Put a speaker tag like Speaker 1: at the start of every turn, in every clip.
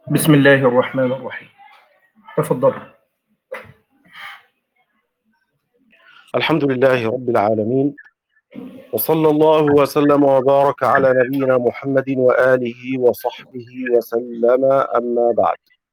Speaker 1: بسم الله الرحمن الرحيم. تفضل.
Speaker 2: الحمد لله رب العالمين، وصلى الله وسلم وبارك على نبينا محمد وآله وصحبه وسلم، أما بعد.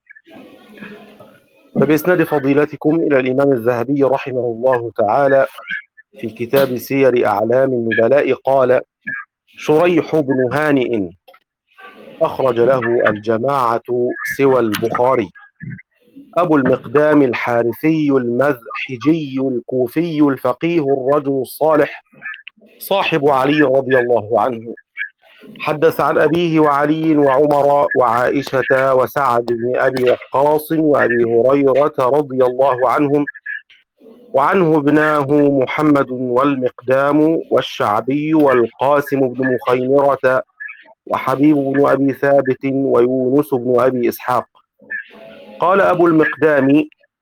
Speaker 2: فبإسناد فضيلتكم إلى الإمام الذهبي رحمه الله تعالى في كتاب سير أعلام النبلاء قال: شريح بن هانئ أخرج له الجماعة سوى البخاري، أبو المقدام الحارثي المذحجي الكوفي الفقيه الرجل الصالح صاحب علي رضي الله عنه، حدث عن أبيه وعلي وعمر وعائشة وسعد بن أبي وقاص وأبي هريرة رضي الله عنهم، وعنه ابناه محمد والمقدام والشعبي والقاسم بن مخيمرة وحبيب بن أبي ثابت ويونس بن أبي إسحاق. قال أبو المقدام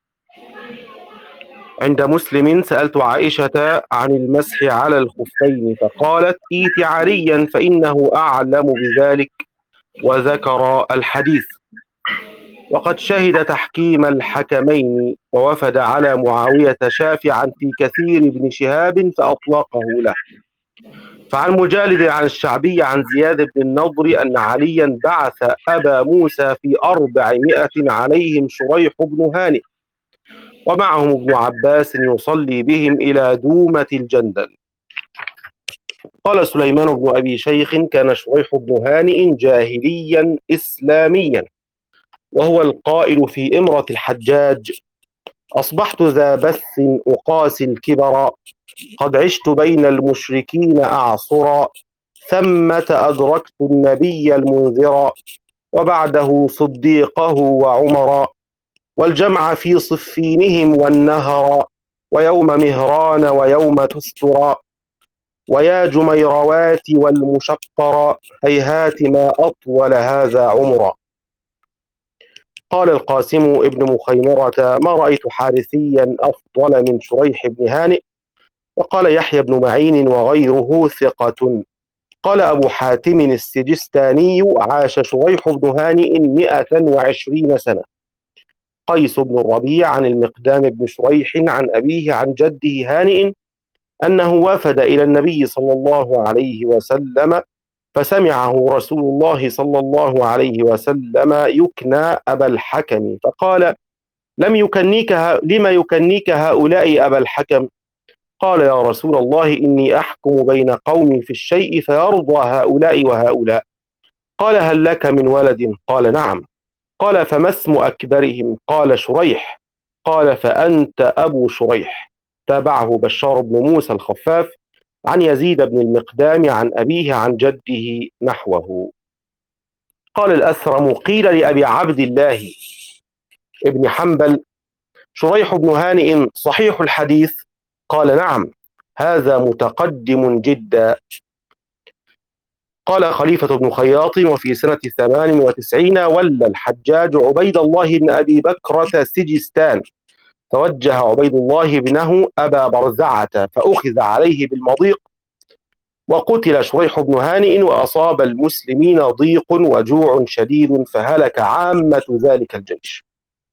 Speaker 2: عند مسلم: سألت عائشة عن المسح على الخفين فقالت: ائت عليا فإنه أعلم بذلك، وذكر الحديث. وقد شهد تحكيم الحكمين ووفد على معاوية شافعا في كثير بن شهاب فأطلقه له. فعن مجالد عن الشعبي عن زياد بن النضر أن عليا بعث أبا موسى في 400 عليهم شريح بن هانئ ومعهم ابن عباس يصلي بهم إلى دومة الجندل. قال سليمان بن أبي شيخ: كان شريح بن هانئ جاهليا إسلاميا، وهو القائل في إمرة الحجاج: أصبحت ذا بث أقاسي الكبر، قد عشت بين المشركين أعصرا، ثمة أدركت النبي المنذر، وبعده صديقه وعمر، والجمع في صفينهم والنهر، ويوم مهران ويوم تسترا، ويا جميروات والمشقر، هيهات ما أطول هذا عمرا. قال القاسم ابن مخيمرة: ما رأيت حارثيا أفضل من شريح بن هانئ. وقال يحيى بن معين وغيره ثقة. قال أبو حاتم السجستاني: عاش شريح بن هانئ 120 سنة. قيس بن الربيع عن المقدام بن شريح عن أبيه عن جده هانئ أنه وفد إلى النبي صلى الله عليه وسلم فسمعه رسول الله صلى الله عليه وسلم يكنى أبا الحكم، فقال: لما يكنيك هؤلاء أبا الحكم؟ قال: يا رسول الله، إني أحكم بين قوم في الشيء فيرضى هؤلاء وهؤلاء. قال: هل لك من ولد؟ قال: نعم. قال: فما اسم أكبرهم؟ قال: شريح. قال: فأنت أبو شريح. تابعه بشار بن موسى الخفاف عن يزيد بن المقدام عن أبيه عن جده نحوه. قال الأثرم: قيل لأبي عبد الله ابن حنبل: شريح بن هانئ صحيح الحديث؟ قال: نعم، هذا متقدم جدا. قال خليفة بن خياط: وفي سنة 98 ولى الحجاج عبيد الله بن أبي بكرة سجستان، توجه عبيد الله بنه أبا برزعة فأخذ عليه بالمضيق، وقتل شريح بن هانئ، وأصاب المسلمين ضيق وجوع شديد فهلك عامة ذلك الجيش.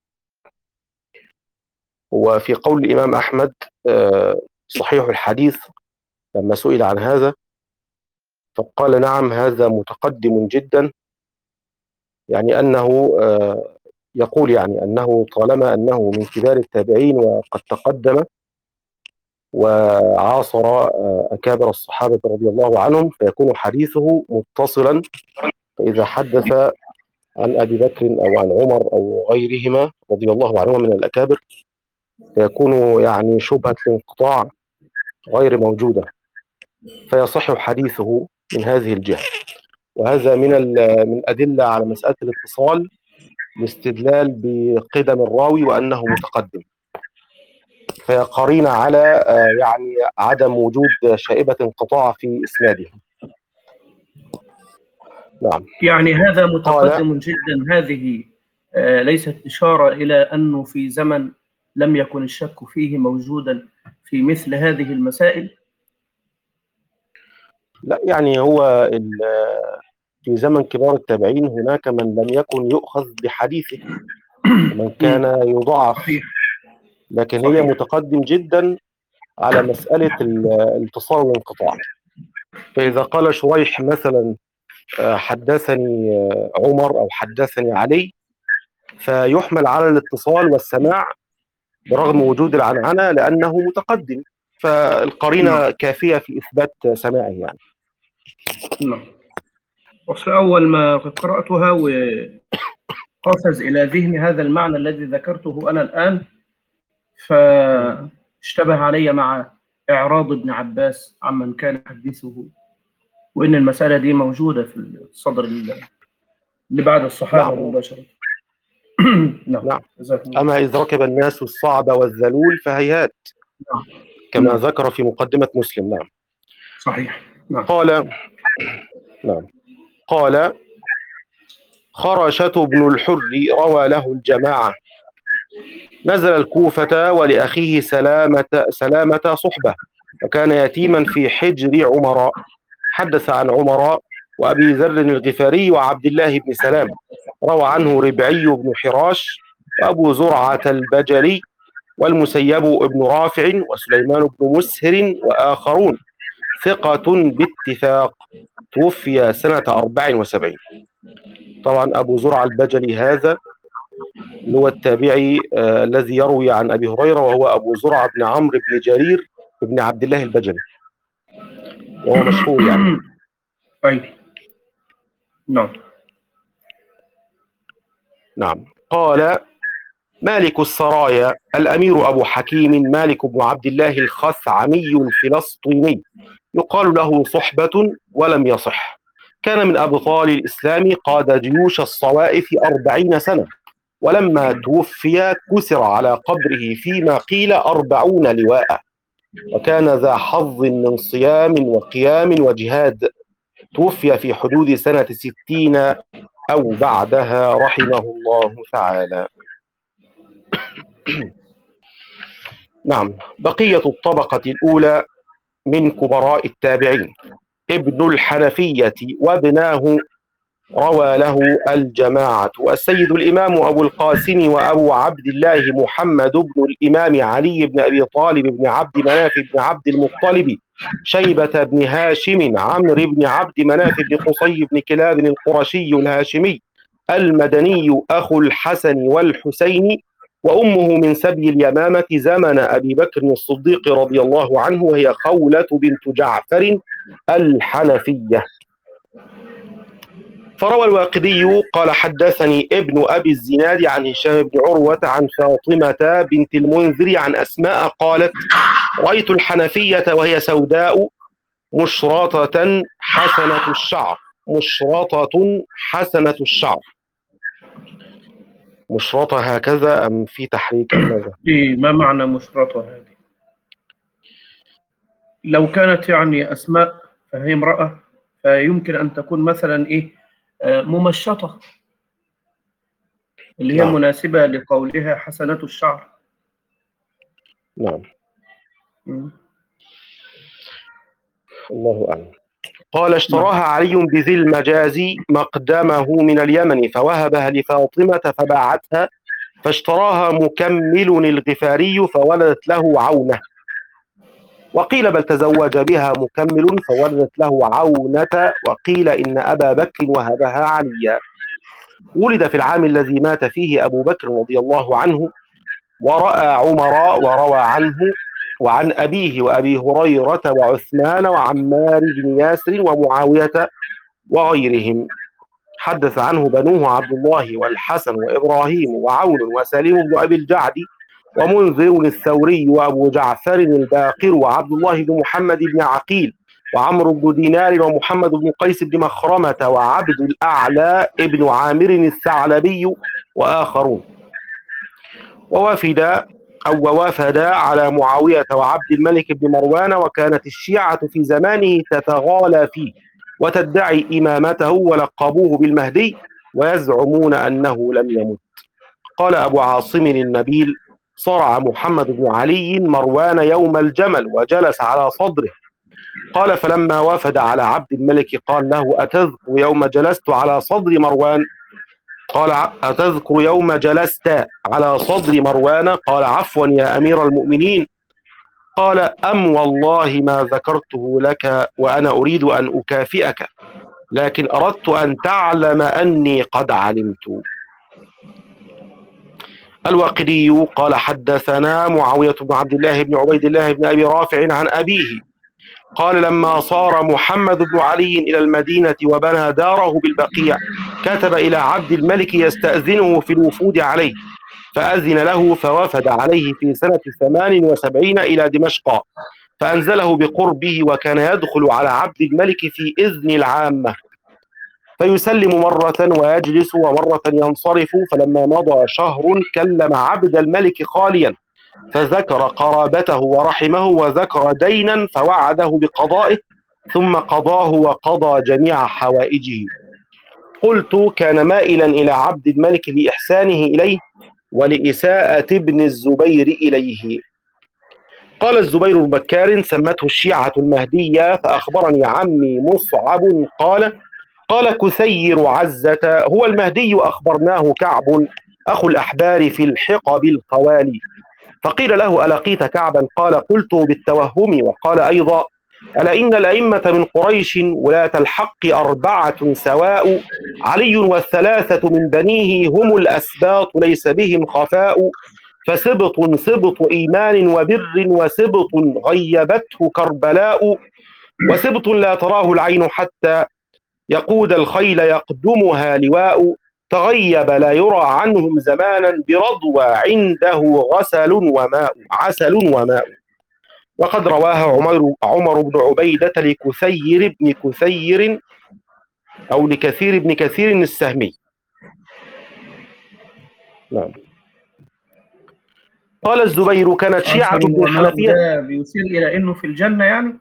Speaker 2: وفي قول الإمام أحمد صحيح الحديث لما سئل عن هذا فقال: نعم، هذا متقدم جدا، يعني أنه يقول يعني أنه طالما أنه من كبار التابعين وقد تقدم وعاصر أكابر الصحابة رضي الله عنهم فيكون حديثه متصلا، فإذا حدث عن أبي بكر أو عن عمر أو غيرهما رضي الله عنهما من الأكابر فيكون يعني شبهة الانقطاع غير موجودة، فيصح حديثه من هذه الجهة. وهذا من أدلة على مسألة الاتصال، الاستدلال بقدم الراوي وأنه متقدم، فهي قرينة على يعني عدم وجود شائبة انقطاع في إسناده. نعم.
Speaker 1: يعني هذا متقدم جدا، هذه ليست إشارة إلى أنه في زمن لم يكن الشك فيه موجودا في مثل هذه المسائل؟
Speaker 2: لا، يعني هو في زمن كبار التابعين هناك من لم يكن يؤخذ بحديثه ومن كان يضعف،
Speaker 1: صحيح
Speaker 2: لكن هي متقدم جدا على مسألة الاتصال والانقطاع. فإذا قال شريح مثلا حدثني عمر أو حدثني علي، فيحمل على الاتصال والسماع برغم وجود العنعنة لأنه متقدم، فالقرينة كافية في إثبات سماعه يعني.
Speaker 1: نعم. أصل أول ما قرأتها وقفز إلى ذهني هذا المعنى الذي ذكرته أنا الآن، فاشتبه علي مع إعراض ابن عباس عمن كان يحدثه، وإن المسألة دي موجودة في الصدر اللي بعد الصحابة مباشرة.
Speaker 2: نعم. أما إذ ركب الناس الصعب والذلول فهيهات، كما ذكر في مقدمة مسلم. نعم
Speaker 1: صحيح.
Speaker 2: قال خرشة بن الحر روى له الجماعة، نزل الكوفة ولأخيه سلامة صحبة، وكان يتيما في حجر عمر. حدث عن عمر وأبي ذر الغفاري وعبد الله بن سلام. روى عنه ربعي بن حراش وأبو زرعة البجلي والمسيب بن رافع وسليمان بن مسهر وآخرون، ثقة باتفاق، توفي سنة 74. طبعا أبو زرعة البجلي هذا هو التابعي الذي يروي عن أبي هريرة، وهو أبو زرعة بن عمرو بن جرير بن عبد الله البجلي، وهو مشهور يعني. نعم. قال مالك السرايا الأمير أبو حكيم مالك بن عبد الله الخثعمي الفلسطيني، يقال له صحبة ولم يصح. كان من أبطال الإسلام، قاد جيوش الصوائف 40 سنة، ولما توفي كسر على قبره فيما قيل 40 لواء، وكان ذا حظ من صيام وقيام وجهاد. توفي في حدود سنة 60 أو بعدها رحمه الله تعالى. نعم. بقية الطبقة الأولى من كبراء التابعين: ابن الحنفية وابناه روى له الجماعة، والسيد الإمام أبو القاسم وأبو عبد الله محمد بن الإمام علي بن أبي طالب بن عبد مناف بن عبد المطلب، شيبة بن هاشم، عمرو بن عبد مناف بن قصي بن كلاب القرشي الهاشمي المدني أخو الحسن والحسين، وأمه من سبي اليمامة زمن أبي بكر الصديق رضي الله عنه، وهي خولة بنت جعفر الحنفية. فروى الواقدي قال حدثني ابن أبي الزناد عن هشام بن عروة عن فاطمة بنت المنذر عن أسماء قالت: رأيت الحنفية وهي سوداء مشرطة حسنة الشعر. مشرطة حسنة الشعر، مشرطة هكذا أم في تحريك؟
Speaker 1: ما معنى مشرطة هذه؟ لو كانت يعني أسماء فهي امرأة، فيمكن أن تكون مثلا ممشطة، اللي هي مناسبة لقولها حسنة الشعر.
Speaker 2: نعم. الله أعلم. قال اشتراها علي بذي المجاز مقدمه من اليمن، فوهبها لفاطمة فباعتها، فاشتراها مكمل الغفاري فولدت له عونة. وقيل بل تزوج بها مكمل فولدت له عونة، وقيل إن أبا بكر وهبها عليا. ولد في العام الذي مات فيه أبو بكر رضي الله عنه، ورأى عمر وروى عنه وعن أبيه وأبي هريرة وعثمان وعمار بن ياسر ومعاوية وغيرهم. حدث عنه بنوه عبد الله والحسن وإبراهيم وعون وسليم بن أبي الجعد ومنذر الثوري وأبو جعفر الباقر وعبد الله بن محمد بن عقيل وعمرو بن دينار ومحمد بن قيس بن مخرمة وعبد الأعلى ابن عامر الثعلبي وآخرون. ووافد على معاوية وعبد الملك بن مروان، وكانت الشيعة في زمانه تتغالى فيه وتدعي إمامته، ولقبوه بالمهدي ويزعمون أنه لم يمت. قال أبو عاصم النبيل: صرع محمد بن علي مروان يوم الجمل وجلس على صدره، قال فلما وفد على عبد الملك قال له أتذكر يوم جلست على صدر مروان؟ قال أتذكر يوم جلست على صدر مروان؟ قال عفوا يا أمير المؤمنين. قال أم والله ما ذكرته لك وأنا أريد أن أكافئك، لكن أردت أن تعلم أني قد علمت. الواقدي قال حدثنا معاوية بن عبد الله بن عبيد الله بن أبي رافع عن أبيه قال لما صار محمد بن علي إلى المدينة وبنى داره بالبقيع كتب إلى عبد الملك يستأذنه في الوفود عليه، فأذن له فوفد عليه في سنة 78 إلى دمشق، فأنزله بقربه، وكان يدخل على عبد الملك في إذن العامة فيسلم مرة ويجلس ومرة ينصرف. فلما مضى شهر كلم عبد الملك خاليا فذكر قرابته ورحمه وذكر دينا فوعده بقضائه، ثم قضاه وقضى جميع حوائجه. قلت كان مائلا إلى عبد الملك لإحسانه إليه ولإساءة ابن الزبير إليه. قال الزبير بن بكار سمته الشيعة المهدية، فأخبرني عمي مصعب قال كثير عزة هو المهدي، أخبرناه كعب أخو الأحبار في الحقب القوالي. فقيل له ألقيت كعبا؟ قال قلت بالتوهم. وقال أيضا ألا إن الأئمة من قريش ولاة الحق 4 سواء، علي والثلاثة من بنيه هم الأسباط ليس بهم خفاء، فسبط سبط إيمان وبر وسبط غيبته كربلاء، وسبط لا تراه العين حتى يقود الخيل يقدمها لواء، تغيب لا يرى عنهم زمانا برضوى عنده عسل وماء. وقد رواها عمر بن عبيدة لكثير بن كثير أو لكثير بن كثير السهمي. نعم. قال الزبير كانت شيعة ابن الحنفية.
Speaker 1: ده بيشير إلى أنه في الجنة يعني؟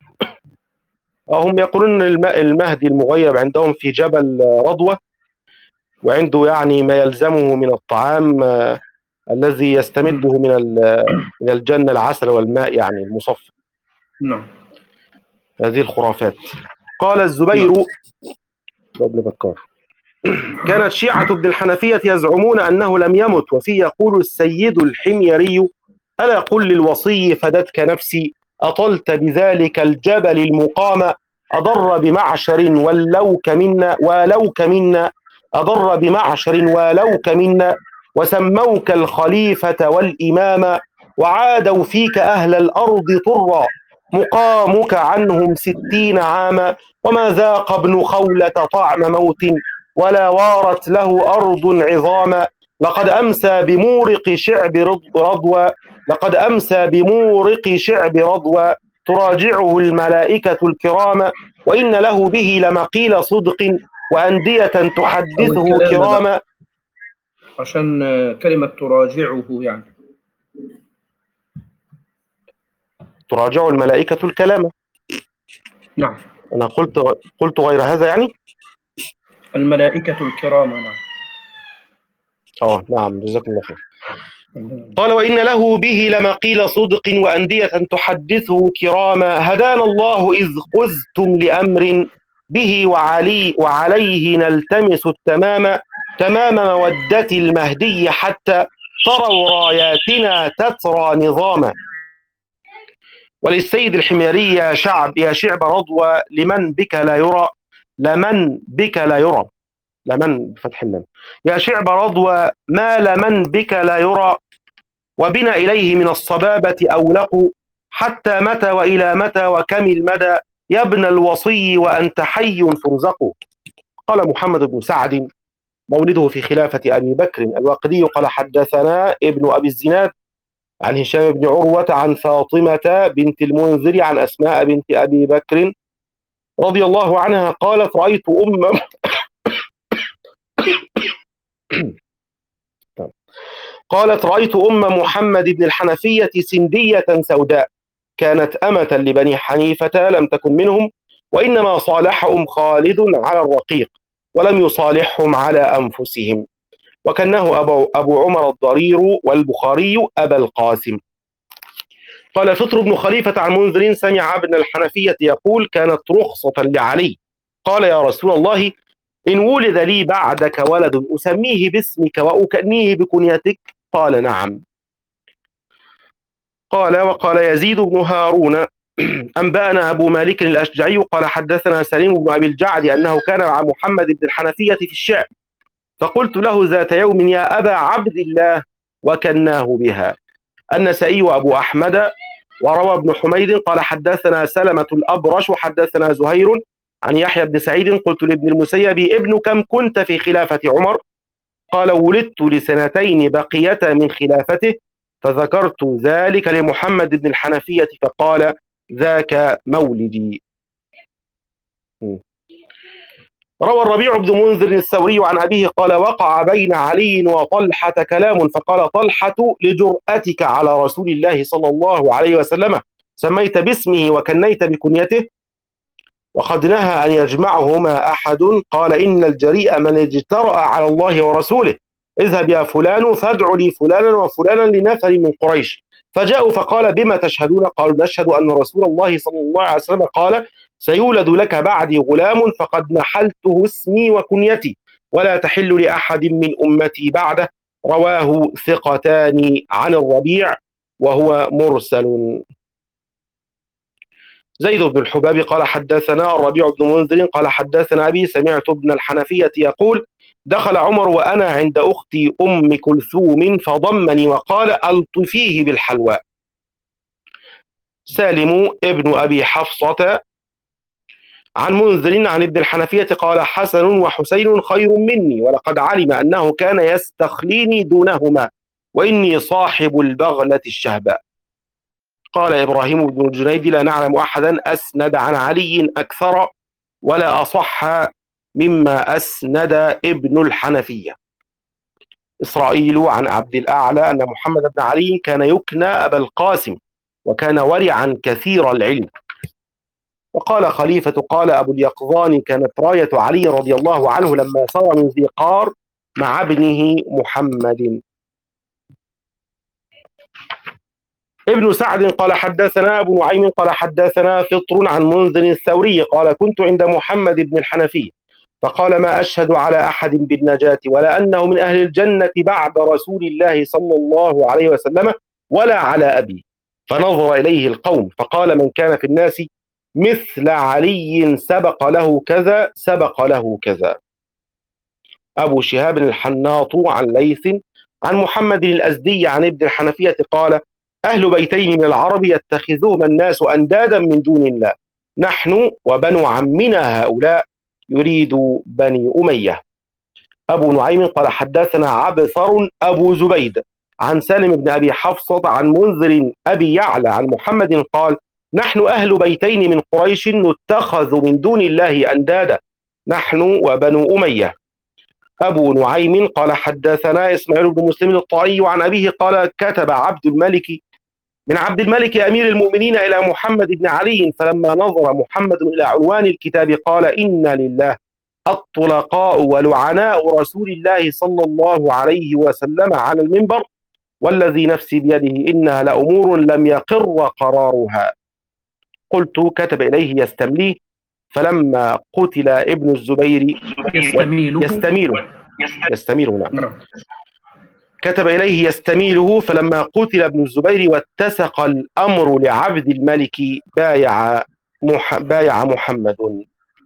Speaker 2: هم يقولون المهدي المغيب عندهم في جبل رضوة، وعنده يعني ما يلزمه من الطعام الذي يستمده من الجنة، العسل والماء يعني المصفى.
Speaker 1: نعم.
Speaker 2: هذه الخرافات. قال الزبير ابن بكار كانت شيعة ابن الحنفية يزعمون أنه لم يمت، وفيه يقول السيد الحميري ألا قل للوصي فدتك نفسي، أطلت بذلك الجبل المقام، أضر بمعشر ولوك منا أضر بمعشر ولوك منا، وسموك الخليفة والإمام، وعادوا فيك أهل الأرض طرا، مقامك عنهم 60 عاما، وما ذاق ابن خولة طعم موت، ولا وارت له أرض عظاما، لقد أمسى بمورق شعب رضوى تراجعه الملائكة الكرام، وإن له به لمقيل صدق وأندية تحدثه كراما.
Speaker 1: عشان كلمة تراجعه يعني
Speaker 2: تراجع الملائكة الكلام.
Speaker 1: نعم.
Speaker 2: أنا قلت غير هذا يعني
Speaker 1: الملائكة الكرام. نعم.
Speaker 2: نعم جزاكم الله خير. قال وإن له به لمقيل صدق وأندية تحدثه كراما، هدانا الله إذ قزتم لأمر به وعليه نلتمس تمام مودة المهدي حتى تروا راياتنا تترى نظاما. وللسيد الحميري يا شعب رضوى لمن بك لا يرى لمن بفتح اللام، يا شعب رضوى ما لمن بك لا يرى، وبنا إليه من الصبابة أولق، حتى متى وإلى متى وكم المدى، يا ابن الوصي وأنت حي ترزق. قال محمد بن سعد مولده في خلافة أبي بكر. الواقدي قال حدثنا ابن أبي الزناد عن هشام بن عروة عن فاطمة بنت المنذر عن أسماء بنت أبي بكر رضي الله عنها قالت رأيت أم محمد بن الحنفية سندية سوداء، كانت أمة لبني حنيفة لم تكن منهم، وإنما صالحهم خالد على الرقيق ولم يصالحهم على أنفسهم، وكنه أبو عمر الضرير والبخاري أبا القاسم. قال فطر بن خليفة عن منذر سمع ابن الحنفية يقول كانت رخصة لعلي، قال يا رسول الله إن ولد لي بعدك ولد أسميه باسمك وأكنيه بكنيتك؟ قال نعم. قال وقال يزيد بن هارون أنبأنا أبو مالك الأشجعي قال حدثنا سليم بن أبي الجعد أنه كان مع محمد بن الحنفية في الشعر، فقلت له ذات يوم يا أبا عبد الله وكناه بها. النسائي وأبو أحمد. وروى ابن حميد قال حدثنا سلمة الأبرش وحدثنا زهير عن يحيى بن سعيد قلت لابن المسيب ابن كم كنت في خلافة عمر؟ قال ولدت لسنتين بقيتا من خلافته، فذكرت ذلك لمحمد بن الحنفية فقال ذاك مولدي. روى الربيع بن منذر الثوري عن أبيه قال وقع بين علي وطلحة كلام، فقال طلحة لجرأتك على رسول الله صلى الله عليه وسلم سميت باسمه وكنيت بكنيته، وقد نهى أن يجمعهما أحد. قال إن الجريء من اجترأ على الله ورسوله، اذهب يا فلان فادع لي فلانا وفلانا لنفر من قريش، فجاءوا فقال بما تشهدون؟ قالوا نشهد أن رسول الله صلى الله عليه وسلم قال سيولد لك بعدي غلام فقد نحلته اسمي وكنيتي ولا تحل لأحد من أمتي بعده. رواه ثقتان عن الربيع وهو مرسل. زيد بن الحباب قال حدثنا الربيع بن منذر قال حدثنا أبي سمعت ابن الحنفية يقول دخل عمر وأنا عند أختي أم كلثوم فضمني وقال ألطفيه بالحلوى. سالم ابن أبي حفصة عن منذر عن ابن الحنفية قال حسن وحسين خير مني ولقد علم أنه كان يستخليني دونهما وإني صاحب البغلة الشهباء. قال إبراهيم بن الجنيد لا نعلم أحدا أسند عن علي أكثر ولا أصح مما أسند ابن الحنفية. إسرائيل عن عبد الأعلى أن محمد بن علي كان يكنى أبا القاسم وكان ورعا كثير العلم. وقال خليفة قال أبو اليقظان كانت راية علي رضي الله عنه لما صار من ذي قار مع ابنه محمد. ابن سعد قال حدثنا أبو نعيم قال حدثنا فطر عن منذر الثوري قال كنت عند محمد بن الحنفي فقال ما أشهد على أحد بالنجاة ولا أنه من أهل الجنة بعد رسول الله صلى الله عليه وسلم ولا على أبي. فنظر إليه القوم فقال من كان في الناس مثل علي سبق له كذا سبق له كذا. أبو شهاب الحناط عن ليث عن محمد الأزدي عن ابن الحنفية قال أهل بيتين من العرب يتخذوهما الناس أندادا من دون الله، نحن وبنو عمنا هؤلاء يريد بني أمية. أبو نعيم قال حدثنا عبثر أبو زبيد عن سالم بن أبي حفصة عن منذر أبي يعلى عن محمد قال نحن أهل بيتين من قريش نتخذ من دون الله أندادا، نحن وبنو أمية. أبو نعيم قال حدثنا إسماعيل بن مسلم الطائي عن أبيه قال كتب عبد الملك من عبد الملك أمير المؤمنين إلى محمد بن علي فلما نظر محمد إلى عنوان الكتاب قال إنا لله الطلقاء ولعناء رسول الله صلى الله عليه وسلم على المنبر والذي نفسي بيده إنها لأمور لم يقر قرارها. قلت كتب إليه يستمليه فلما قتل ابن الزبير يستميله نعم. كتب إليه يستميله فلما قتل ابن الزبير واتسق الأمر لعبد الملك بايع محمد.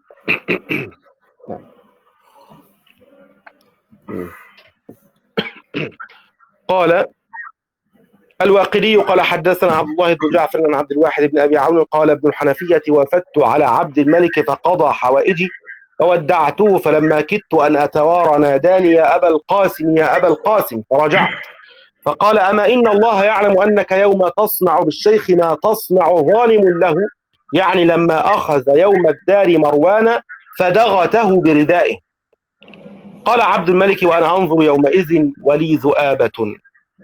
Speaker 2: قال الواقدي قال حدثنا عبد الله بن جعفر عن عبد الواحد بن أبي عون قال ابن الحنفية وفدت على عبد الملك فقضى حوائجي فودعته فلما كدت أن أتوارى ناداني يا أبا القاسم يا أبا القاسم فرجعت فقال أما إن الله يعلم أنك يوم تصنع بالشيخ ما تصنع ظالم له، يعني لما أخذ يوم الدار مروان فدغته بردائه. قال عبد الملك وأنا أنظر يومئذ ولي ذؤابة.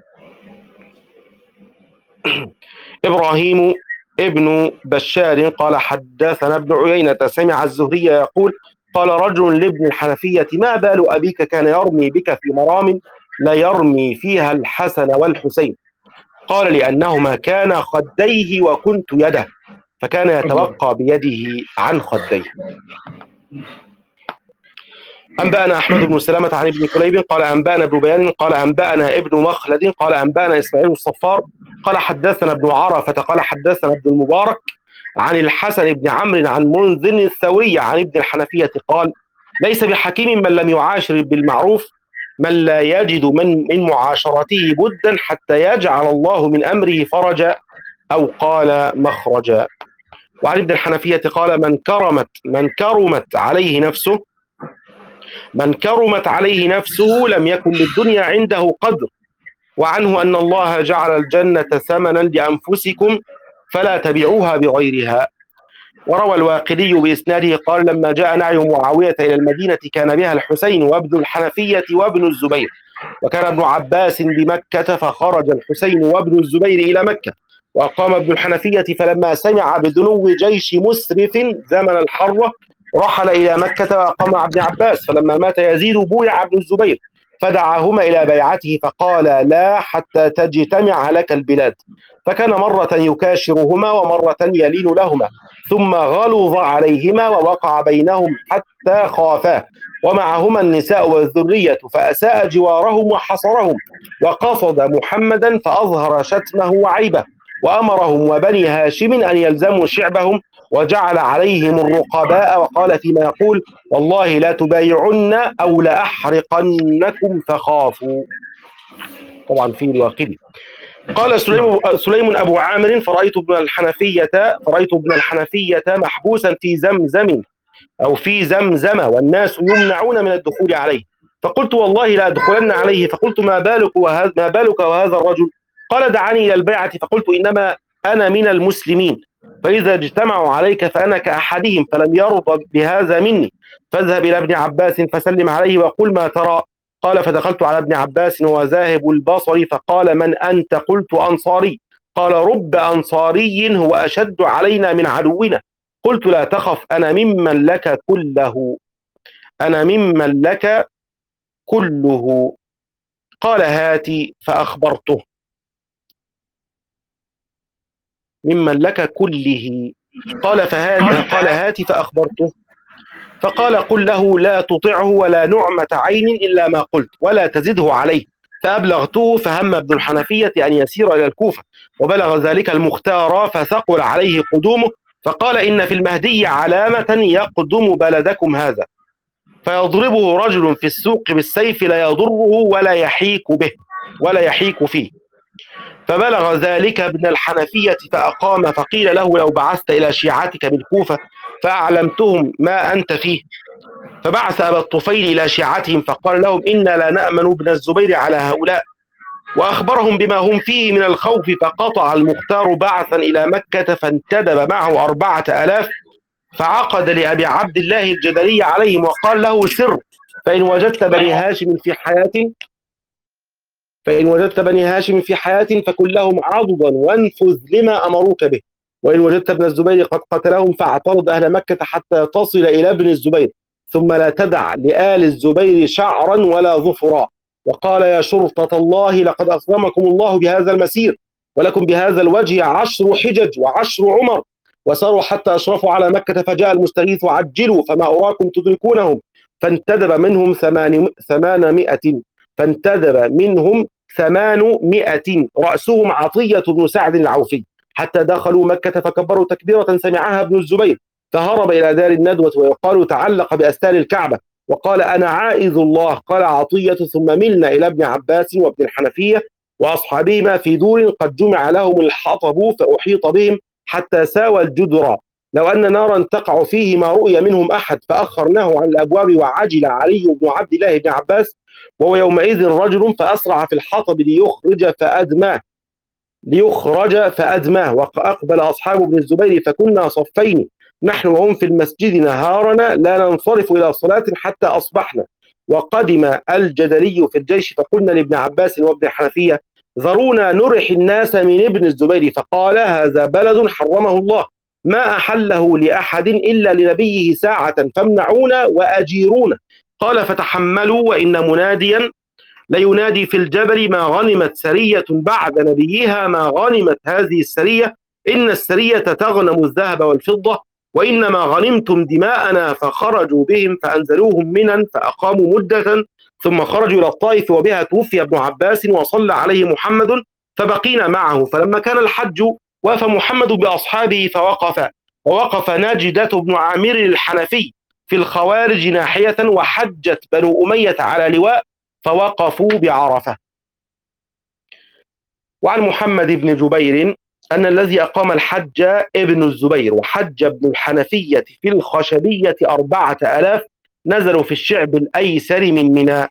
Speaker 2: إبراهيم ابن بشار قال حدثنا ابن عيينة سمع الزهري يقول قال رجل لابن الحنفية ما بال أبيك كان يرمي بك في مرام لا يرمي فيها الحسن والحسين؟ قال لأنهما كان خديه وكنت يده، فكان يتوقى بيده عن خديه. أنبأنا أحمد بن سلامة عن ابن كليب قال أنبأنا ابن بيان قال أنبأنا ابن مخلد قال أنبأنا إسماعيل الصفار قال حدثنا ابن عرفة قال حدثنا ابن المبارك عن الحسن بن عمرو عن منذر الثوري عن ابن الحنفية قال ليس بحكيم من لم يعاشر بالمعروف من لا يجد من معاشرته بدا حتى يجعل الله من أمره فرجا أو قال مخرجا. وعن ابن الحنفية قال من كرمت عليه نفسه لم يكن للدنيا عنده قدر. وعنه أن الله جعل الجنة ثمنا لأنفسكم فلا تبيعوها بغيرها. وروى الواقدي بإسناده قال لما جاء نعي معاوية إلى المدينة كان بها الحسين وابن الحنفية وابن الزبير، وكان ابن عباس بمكة فخرج الحسين وابن الزبير إلى مكة، وأقام ابن الحنفية فلما سمع بدنو جيش مسرف زمن الحرة رحل إلى مكة وأقام ابن عباس، فلما مات يزيد بويع ابن الزبير فدعاهما إلى بيعته فقال لا حتى تجتمع لك البلاد، فكان مرة يكاشرهما ومرة يلين لهما ثم غلظ عليهما ووقع بينهم حتى خافاه، ومعهما النساء والذرية فأساء جوارهم وحصرهم، وقصد محمدا فأظهر شتمه وعيبه، وأمرهم وبني هاشم أن يلزموا شعبهم وجعل عليهم الرقباء، وقال فيما يقول والله لا تبايعن أو لأحرقنكم فخافوا. طبعا في الواقدي. قال سليم أبو عامر فرأيت ابن الحنفية محبوسا في زمزم أو في زمزم والناس يمنعون من الدخول عليه، فقلت والله لا أدخلن عليه، فقلت ما بالك وهذا الرجل؟ قال دعاني إلى البيعة، فقلت إنما أنا من المسلمين، فإذا اجتمعوا عليك فأنا كأحدهم، فلم يرضى بهذا مني، فاذهب إلى ابن عباس فسلم عليه وقل ما ترى. قال فدخلت على ابن عباس وهو ذاهب البصر فقال من أنت؟ قلت أنصاري. قال رب أنصاري هو أشد علينا من عدونا. قلت لا تخف أنا ممن لك كله. قال هاتي فأخبرته. ممن لك كله. قال هاتي فأخبرته. فقال قل له لا تطعه ولا نعمة عين إلا ما قلت ولا تزده عليه. فأبلغته فهم ابن الحنفية أن يسير إلى الكوفة، وبلغ ذلك المختار فثقل عليه قدومه، فقال إن في المهدي علامة يقدم بلدكم هذا فيضربه رجل في السوق بالسيف لا يضره ولا يحيك فيه. فبلغ ذلك ابن الحنفية فأقام، فقيل له لو بعثت إلى شيعتك بالكوفة فأعلمتهم ما أنت فيه. فبعث أبا الطفيل إلى شيعتهم فقال لهم إنا لا نأمن ابن الزبير على هؤلاء، وأخبرهم بما هم فيه من الخوف. فقطع المختار بعثا إلى مكة فانتدب معه 4000، فعقد لأبي عبد الله الجدلي عليهم وقال له سر، فإن وجدت بني هاشم في حياة فكن لهم عضدا وانفذ لما أمروك به، وإن وجدت ابن الزبير قد قتلهم فاعترض أهل مكة حتى تصل إلى ابن الزبير، ثم لا تدع لآل الزبير شعرا ولا ظفرا. وقال يا شرطة الله لقد أكرمكم الله بهذا المسير، ولكم بهذا الوجه 10 حجج و10 عمر، وساروا حتى أشرفوا على مكة فجاء المستغيث عجلوا فما أراكم تدركونهم. فانتدب منهم 800 رأسهم عطية بن سعد العوفي، حتى دخلوا مكة فكبروا تكبيرة سمعها ابن الزبير، فهرب إلى دار الندوة ويقال تعلق بأستار الكعبة وقال أنا عائذ الله. قال عطية ثم ملنا إلى ابن عباس وابن الحنفية وأصحابهما في دور قد جمع لهم الحطب فأحيط بهم حتى ساوى الجدران، لو أن نارا تقع فيه ما رؤي منهم أحد، فأخرناه عن الأبواب وعجل علي بن عبد الله بن عباس وهو يومئذ رجل فأسرع في الحطب ليخرج فأدماه. وأقبل أصحاب ابن الزبير فكنا صفين نحن وهم في المسجد نهارنا لا ننصرف إلى صلاة حتى أصبحنا. وقدم الجدلي في الجيش فقلنا لابن عباس وابن الحنفية ذرونا نرح الناس من ابن الزبير، فقال هذا بلد حرمه الله ما أحله لأحد إلا لنبيه ساعة فامنعونا وأجيرونا. قال فتحملوا وإن مناديا لينادي في الجبل ما غنمت سرية بعد نبيها ما غنمت هذه السرية، إن السرية تغنم الذهب والفضة، وإنما غنمتم دماءنا. فخرجوا بهم فأنزلوهم منى فأقاموا مدة، ثم خرجوا إلى الطائف وبها توفي ابن عباس وصلى عليه محمد فبقينا معه. فلما كان الحج وقف محمد بأصحابه ووقف ناجدة بن عامر الحنفي في الخوارج ناحية، وحجت بنو أمية على لواء فوقفوا بعرفة. وعن محمد بن جبير أن الذي أقام الحج ابن الزبير، وحج ابن الحنفية في الخشبية 4000، نزلوا في الشعب الأيسر من منى.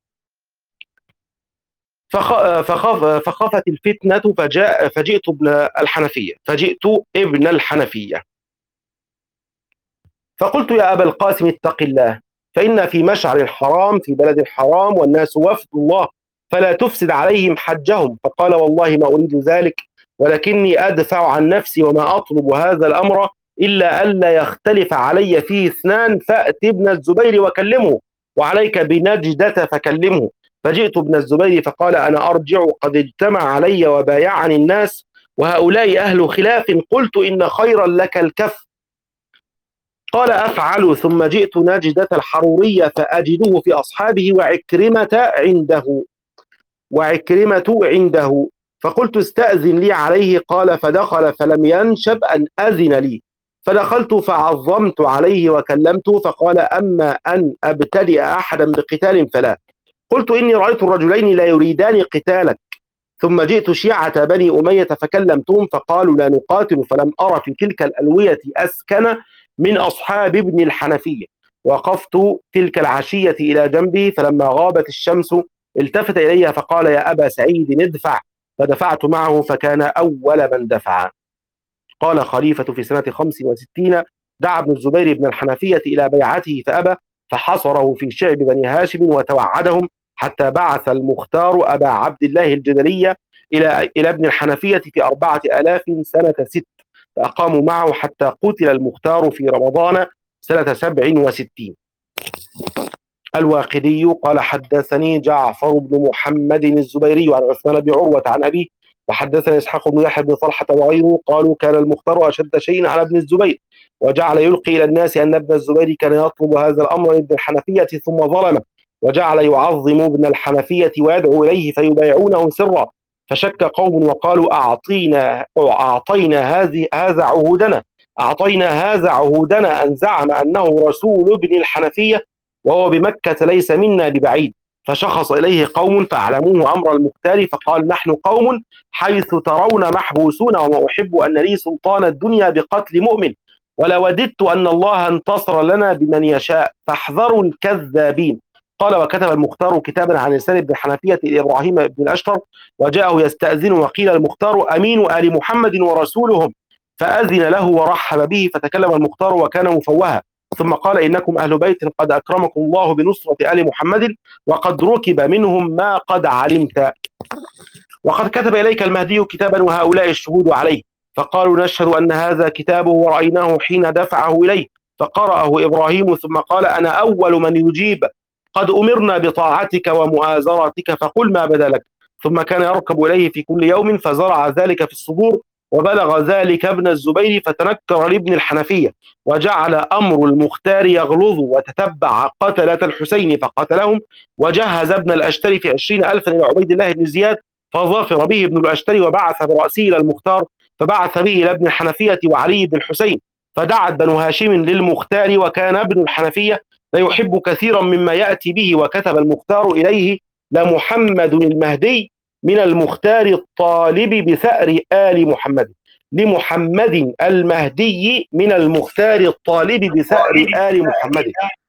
Speaker 2: فخافت الفتنة فجئت ابن الحنفية فقلت يا أبا القاسم اتق الله، فإن في مشعر الحرام في بلد الحرام والناس وفد الله، فلا تفسد عليهم حجهم. فقال والله ما أريد ذلك، ولكني أدفع عن نفسي وما أطلب هذا الأمر إلا ألا يختلف علي فيه اثنان، فأت ابن الزبير وكلمه، وعليك بنجدة فكلمه. فجئت ابن الزبير فقال أنا أرجع، قد اجتمع علي وبايعني الناس وهؤلاء أهل خلاف. قلت إن خيرا لك الكف. قال أفعل. ثم جئت نجدة الحرورية فأجده في أصحابه وعكرمة عنده، فقلت استأذن لي عليه. قال فدخل فلم ينشب أن أذن لي، فدخلت فعظمت عليه وكلمته، فقال أما أن أبتدئ أحدا بقتال فلا. قلت إني رأيت الرجلين لا يريدان قتالك. ثم جئت شيعة بني أمية فكلمتهم فقالوا لا نقاتل، فلم أرى في تلك الألوية أسكن من أصحاب ابن الحنفية. وقفت تلك العشية إلى جنبه، فلما غابت الشمس التفت إلي فقال يا أبا سعيد ادفع، فدفعت معه فكان أول من دفع. قال خليفة في سنة 65 دعا ابن الزبير بن الحنفية إلى بيعته فأبى، فحصره في شعب بني هاشم وتوعدهم، حتى بعث المختار أبا عبد الله الجدلية إلى ابن الحنفية في 4000 سنة 6، فأقاموا معه حتى قتل المختار في رمضان سنة 67. الواقدي قال حدثني جعفر بن محمد الزبيري عن عثمان بن عروة عن أبيه، وحدثنا إسحاق بن يحيى بن طلحة وغيره قالوا كان المختار أشد شيء على ابن الزبير، وجعل يلقي إلى الناس أن ابن الزبير كان يطلب هذا الأمر من ابن الحنفية ثم ظلمه، وجعل يعظم ابن الحنفية ويدعو إليه فيبايعونه سرا. فشك قوم وقالوا أعطينا هذا عهودنا أن زعم أنه رسول ابن الحنفية وهو بمكة ليس منا ببعيد. فشخص إليه قوم فأعلموه أمر المختار، فقال نحن قوم حيث ترون محبوسون، وما أحب أن لي سلطان الدنيا بقتل مؤمن، ولوددت أن الله انتصر لنا بمن يشاء، فاحذروا الكذابين. قال وكتب المختار كتابا عن لسان ابن الحنفية إلى إبراهيم بن الأشتر، وجاءه يستأذن، وقيل المختار أمين آل محمد ورسولهم، فأذن له ورحب به، فتكلم المختار وكان مفوها، ثم قال إنكم أهل بيت قد أكرمكم الله بنصرة آل محمد، وقد ركب منهم ما قد علمت، وقد كتب إليك المهدي كتابا وهؤلاء الشهود عليه. فقالوا نشهد أن هذا كتابه ورأيناه حين دفعه إليه. فقرأه إبراهيم ثم قال أنا أول من يجيب، قد أمرنا بطاعتك ومؤازرتك، فقل ما بدا لك. ثم كان يركب إليه في كل يوم، فزرع ذلك في الصدور، وبلغ ذلك ابن الزبير فتنكر لابن الحنفية، وجعل أمر المختار يغلظ، وتتبع قتلة الحسين فقتلهم، وجهز ابن الأشتري في 20,000 إلى عبيد الله بن زياد، فظافر به ابن الأشتري وبعث برأسه إلى المختار، فبعث به إلى ابن الحنفية وعلي بن الحسين، فدعت بنو هاشم للمختار، وكان ابن الحنفية لا يحب كثيرا مما يأتي به، وكتب المختار إليه لمحمد المهدي من المختار الطالب بثأر آل محمد، لمحمد المهدي من المختار الطالب بثأر آل محمد.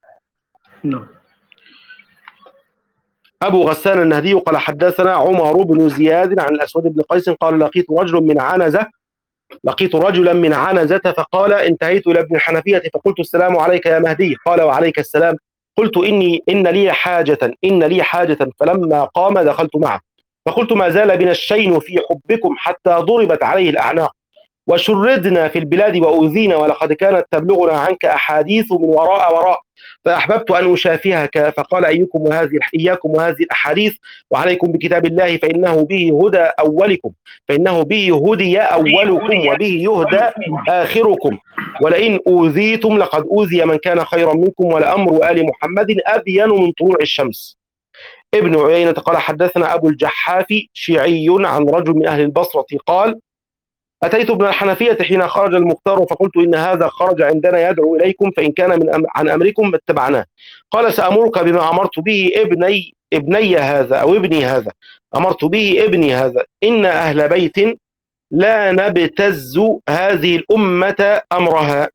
Speaker 2: أبو غسان النهدي قال حدثنا عمر بن زياد عن الأسود بن قيس قال لقيت رجلا من عنزة فقال انتهيت إلى ابن الحنفية فقلت السلام عليك يا مهدي، قال وعليك السلام. قلت إن لي حاجة، فلما قام دخلت معه، فقلت ما زال بنا الشين في حبكم حتى ضربت عليه الأعناق، وشردنا في البلاد وأوذينا، ولقد كانت تبلغنا عنك أحاديث من وراء، فأحببت أن أشافهك، فقال إياكم وهذه الأحاديث، وعليكم بكتاب الله فإنه به هدي أولكم وبه يهدى آخركم، ولئن أوذيتم لقد أوذي من كان خيرا منكم، ولأمر آل محمد أبين من طلوع الشمس. ابن عيينة قال حدثنا أبو الجحاف شيعي عن رجل من أهل البصرة قال أتيت ابن الحنفية حين خرج المختار فقلت إن هذا خرج عندنا يدعو إليكم، فإن كان عن أمركم اتبعناه. قال سأمرك بما أمرت به ابني هذا أو ابني هذا، أمرت به ابني هذا، إن أهل بيت لا نبتز هذه الأمة أمرها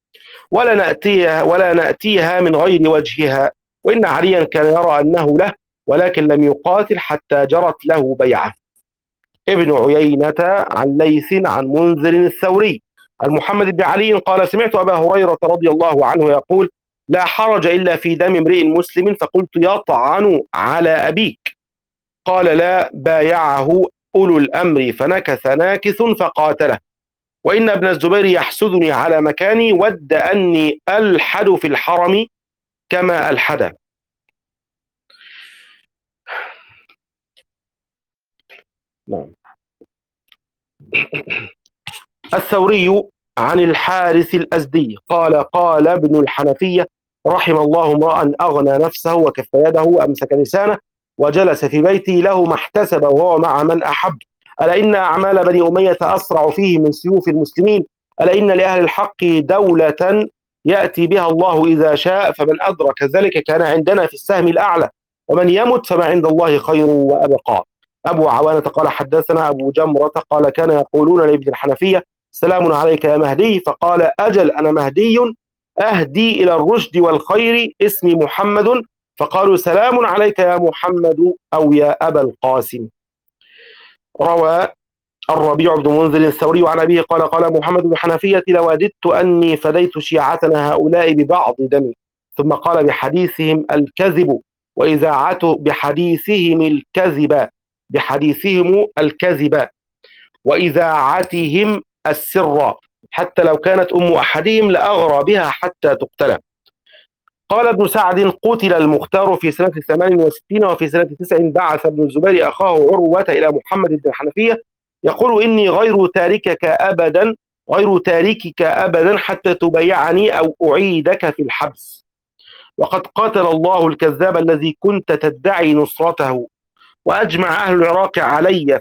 Speaker 2: ولا نأتيها من غير وجهها، وإن عليا كان يرى أنه له ولكن لم يقاتل حتى جرت له بيعة. ابن عيينة عن ليث عن منذر الثوري عن محمد بن علي قال سمعت أبا هريرة رضي الله عنه يقول لا حرج إلا في دم امرئ مسلم، فقلت يطعن على أبيك؟ قال لا، بايعه أولو الأمر فنكث ناكث فقاتله، وإن ابن الزبير يحسدني على مكاني، ود أني ألحد في الحرم كما ألحد. نعم. الثوري عن الحارث الأزدي قال ابن الحنفية رحم الله امرأ أغنى نفسه وكف يده وأمسك لسانه وجلس في بيته له ما احتسب وهو مع من أحب. ألا إن أعمال بني أمية أسرع فيه من سيوف المسلمين، ألا إن لأهل الحق دولة يأتي بها الله إذا شاء، فمن أدرك ذلك كان عندنا في السهم الأعلى، ومن يمت فما عند الله خير وأبقى. أبو عوانة قال حدثنا أبو جمرة قال كان يقولون لابن الحنفية سلام عليك يا مهدي، فقال أجل أنا مهدي أهدي إلى الرشد والخير، اسمي محمد، فقالوا سلام عليك يا محمد أو يا أبا القاسم. روى الربيع بن منذر الثوري عن أبيه قال محمد بن حنفية لوددت أني فديت شيعتنا هؤلاء ببعض دمي، ثم قال بحديثهم الكذب وإذاعته بحديثهم الكذب وإذاعتهم السر، حتى لو كانت أم أحدهم لأغرى بها حتى تقتل. قال ابن سعد قتل المختار في سنة 68، وفي سنة 9 بعث ابن الزبير أخاه عروة إلى محمد بن الحنفية يقول إني غير تاركك أبدا حتى تبايعني أو أعيدك في الحبس، وقد قاتل الله الكذاب الذي كنت تدعي نصرته، وأجمع أهل العراق علي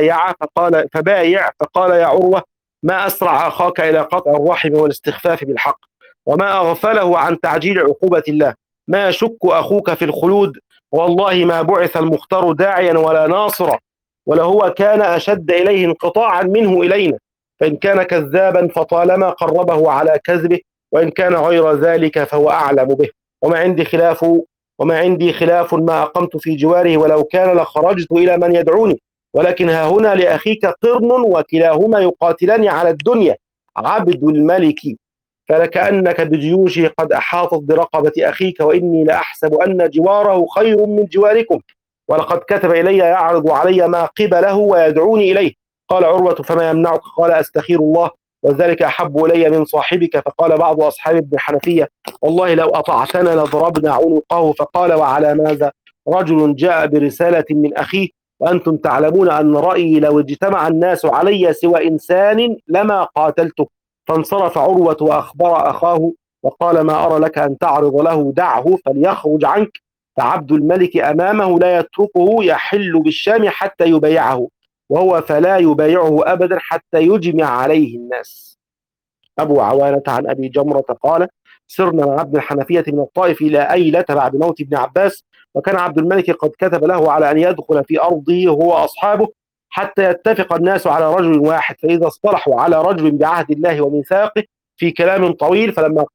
Speaker 2: فقال يا عروة ما أسرع أخاك إلى قطع الرحم والاستخفاف بالحق، وما أغفله عن تعجيل عقوبة الله، ما يشك أخوك في الخلود، والله ما بعث المختار داعيا ولا ناصرا، ولهو كان أشد إليه انقطاعا منه إلينا، فإن كان كذابا فطالما قربه على كذبه، وإن كان غير ذلك فهو أعلم به، وما عندي خلاف ما أقمت في جواره، ولو كان لخرجت إلى من يدعوني، ولكن ها هنا لأخيك قرن وكلاهما يقاتلان على الدنيا، عبد الملك، فلكأنك بجيوشه قد أحاطت برقبة أخيك، وإني لأحسب أن جواره خير من جواركم، ولقد كتب إلي يعرض علي ما قبله ويدعوني إليه. قال عروة فما يمنعك؟ قال أستخير الله، وذلك أحب إلي من صاحبك. فقال بعض أصحاب ابن حنفية والله لو أطعتنا لضربنا عنقه. فقال وعلى ماذا؟ رجل جاء برسالة من أخيه، وأنتم تعلمون أن رأيي لو اجتمع الناس علي سوى إنسان لما قاتلته. فانصرف عروة وأخبر أخاه وقال ما أرى لك أن تعرض له، دعه فليخرج عنك، فعبد الملك أمامه لا يتركه يحل بالشام حتى يبايعه، وهو فلا يبايعه أبدا حتى يجمع عليه الناس. أبو عوانة عن أبي جمرة قال سرنا مع ابن الحنفية من الطائف إلى أيلة بعد موت ابن عباس، وكان عبد الملك قد كتب له على أن يدخل في أرضه هو أصحابه حتى يتفق الناس على رجل واحد، فإذا اصطلحوا على رجل بعهد الله وميثاقه في كلام طويل، فلما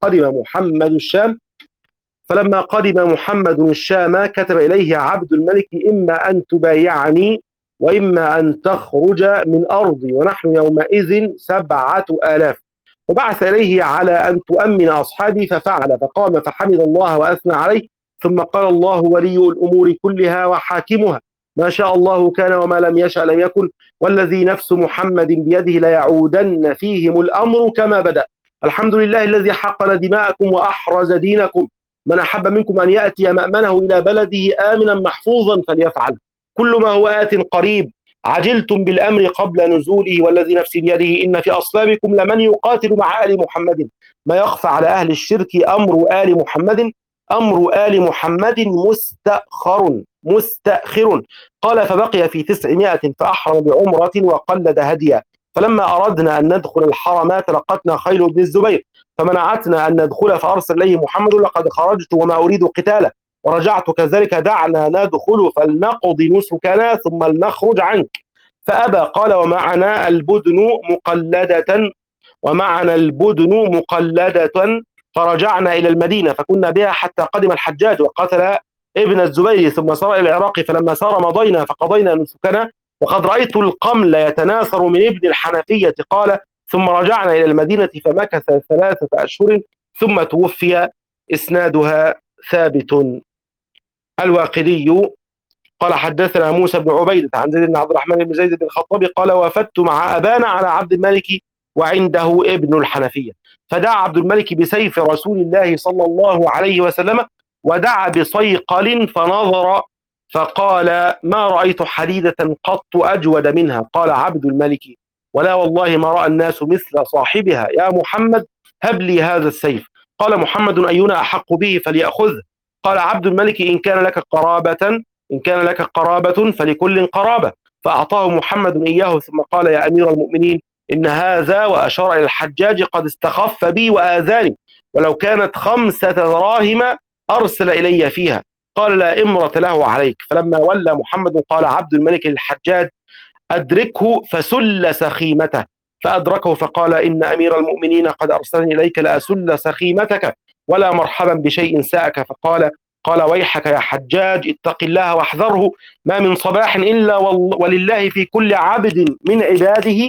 Speaker 2: قدم محمد الشام كتب إليه عبد الملك إما أن تبايعني وإما أن تخرج من أرضي، ونحن يومئذ 7,000، وبعث إليه على أن تؤمن أصحابي، ففعل، فقام فحمد الله وأثنى عليه، ثم قال الله ولي الأمور كلها وحاكمها، ما شاء الله كان وما لم يشأ لم يكن، والذي نفس محمد بيده ليعودن فيهم الأمر كما بدأ، الحمد لله الذي حقن دماءكم وأحرز دينكم، من أحب منكم أن يأتي مأمنه إلى بلده آمنا محفوظا فليفعل. كل ما هو آت قريب، عجلتم بالأمر قبل نزوله، والذي نفسي بيده إن في أصلابكم لمن يقاتل مع آل محمد. ما يخفى على أهل الشرك أمر آل محمد، أمر آل محمد مستأخر. قال فبقي في 900 فأحرم بعمرة وقلد هديا. فلما أردنا أن ندخل الحرم تلقتنا خيل بن الزبير فمنعتنا أن ندخل، فأرسل إليه محمد لقد خرجت وما أريد قتالا ورجعت كذلك، دعنا ندخل فلنقض نسكنا ثم لنخرج عنك. فأبى. قال ومعنا البدن مقلدة فرجعنا إلى المدينة فكنا بها حتى قدم الحجاج وقتل ابن الزبير ثم سار إلى العراق. فلما سار مضينا فقضينا نسكنا وقد رأيت القمل يتناثر من ابن الحنفية. قال ثم رجعنا إلى المدينة فمكث 3 أشهر ثم توفي. إسنادها ثابت. الواقدي قال حدثنا موسى بن عبيدة عن زيد بن عبد الرحمن بن زيد بن الخطاب قال وافدت مع أبانا على عبد الملك وعنده ابن الحنفية، فدعا عبد الملك بسيف رسول الله صلى الله عليه وسلم ودعا بصيقل فنظر فقال ما رأيت حديدة قط أجود منها. قال عبد الملك ولا والله ما رأى الناس مثل صاحبها، يا محمد هب لي هذا السيف. قال محمد أينا أحق به فليأخذه. قال عبد الملك إن كان لك قرابة فلكل قرابة. فأعطاه محمد إياه ثم قال يا أمير المؤمنين إن هذا، وأشار إلى الحجاج، قد استخف بي وآذاني، ولو كانت 5 دراهم أرسل إلي فيها. قال لا إمرة له عليك. فلما ولى محمد قال عبد الملك للحجاج أدركه فسل سخيمته. فأدركه فقال إن أمير المؤمنين قد أرسلني إليك لأسل سخيمتك ولا مرحبا بشيء ساءك. قال ويحك يا حجاج اتق الله واحذره، ما من صباح إلا ولله في كل عبد من عباده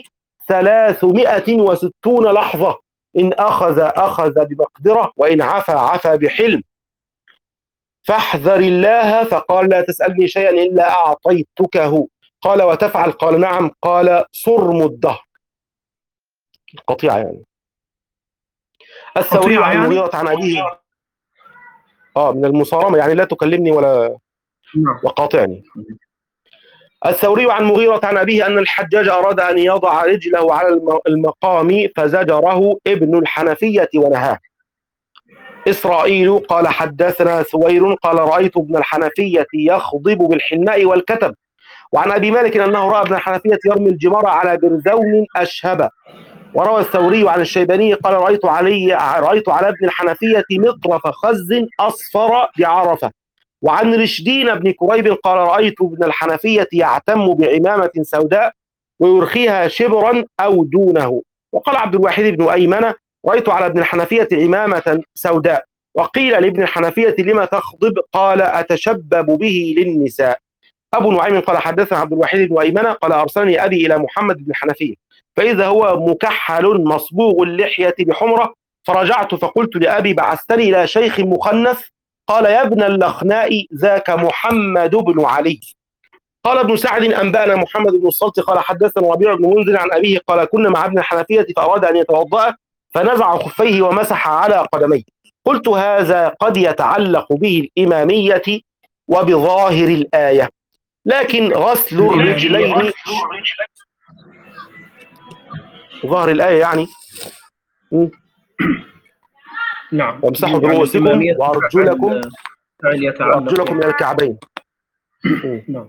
Speaker 2: 360 لحظة، إن أخذ بمقدرة وإن عفى بحلم، فاحذر الله. فقال لا تسألني شيئا إلا أعطيتكه. قال وتفعل؟ قال نعم. قال صرم الدهر، القطيعة يعني. الثوري عن مغيرة عن أبيه من المصارمة يعني لا تكلمني ولا وقاطعني. الثوري عن مغيرة عن أبيه أن الحجاج أراد أن يضع رجله على المقام فزجره ابن الحنفية ونهاه. إسرائيل قال حدثنا ثوير قال رأيت ابن الحنفية يخضب بالحناء والكتب. وعن أبي مالك أنه رأى ابن الحنفية يرمي الجمار على برزون أشهب. وروى الثوري عن الشيباني قال رأيت على ابن الحنفية مطرف خز أصفر بعرفة. وعن رشدين بن كريب قال رأيت ابن الحنفية يعتم بعمامة سوداء ويرخيها شبرا أو دونه. وقال عبد الواحد بن أيمن رأيت على ابن الحنفية عمامة سوداء. وقيل لابن الحنفية لما تخضب؟ قال أتشبب به للنساء. أبو نعيم قال حدثنا عبد الواحد بن أيمن قال أرسلني أبي إلى محمد بن الحنفية فإذا هو مكحل مصبوغ اللحية بحمرة، فرجعت فقلت لأبي بعثتني إلى شيخ مخنث. قال يا ابن اللخناء ذاك محمد بن علي. قال ابن سعد أنبأنا محمد بن الصلت قال حدثنا ربيع بن منذر عن أبيه قال كنا مع ابن الحنفية فأراد أن يتوضأ فنزع خفيه ومسح على قدميه. قلت هذا قد يتعلق به الإمامية وبظاهر الآية، لكن غسل الرجلين ظاهر الآية يعني
Speaker 1: نعم
Speaker 2: وامسحوا برؤوسكم وأرجلكم إلى الكعبين.
Speaker 1: نعم.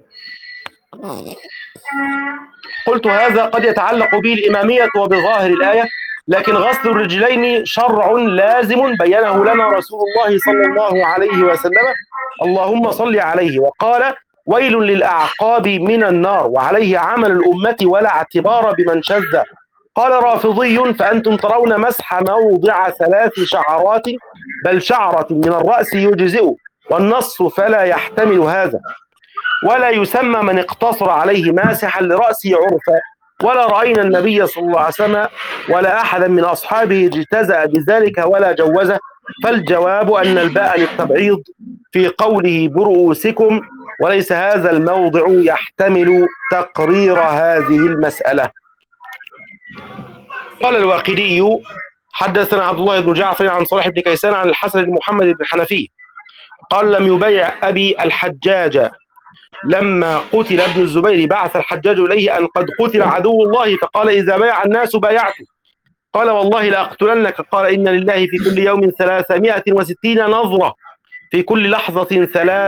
Speaker 2: قلت هذا قد يتعلق به الإمامية وبظاهر الآية، لكن غسل الرجلين شرع لازم بينه لنا رسول الله صلى الله عليه وسلم، اللهم صل عليه، وقال ويل للأعقاب من النار، وعليه عمل الأمة ولا اعتبار بمن شذ. قال رافضي فأنتم ترون مسح موضع 3 شعرات بل شعرة من الرأس يجزئ، والنص فلا يحتمل هذا، ولا يسمى من اقتصر عليه ماسحا لرأسه عرفا، ولا رأينا النبي صلى الله عليه وسلم ولا أحدا من أصحابه اجتزأ بذلك ولا جوزه. فالجواب أن الباء للتبعيض في قوله برؤوسكم، وليس هذا الموضع يحتمل تقرير هذه المسألة. قال الواقدي حدثنا عبد الله بن جعفر عن صالح بن كيسان عن الحسن بن محمد بن الحنفي قال لم يبايع أبي الحجاج لما قتل ابن الزبير، بعث الحجاج إليه أن قد قتل عدو الله، فقال إذا بايع الناس بايعته. قال والله لأقتلنك. قال إن لله في كل يوم 360 نظرة، في كل لحظة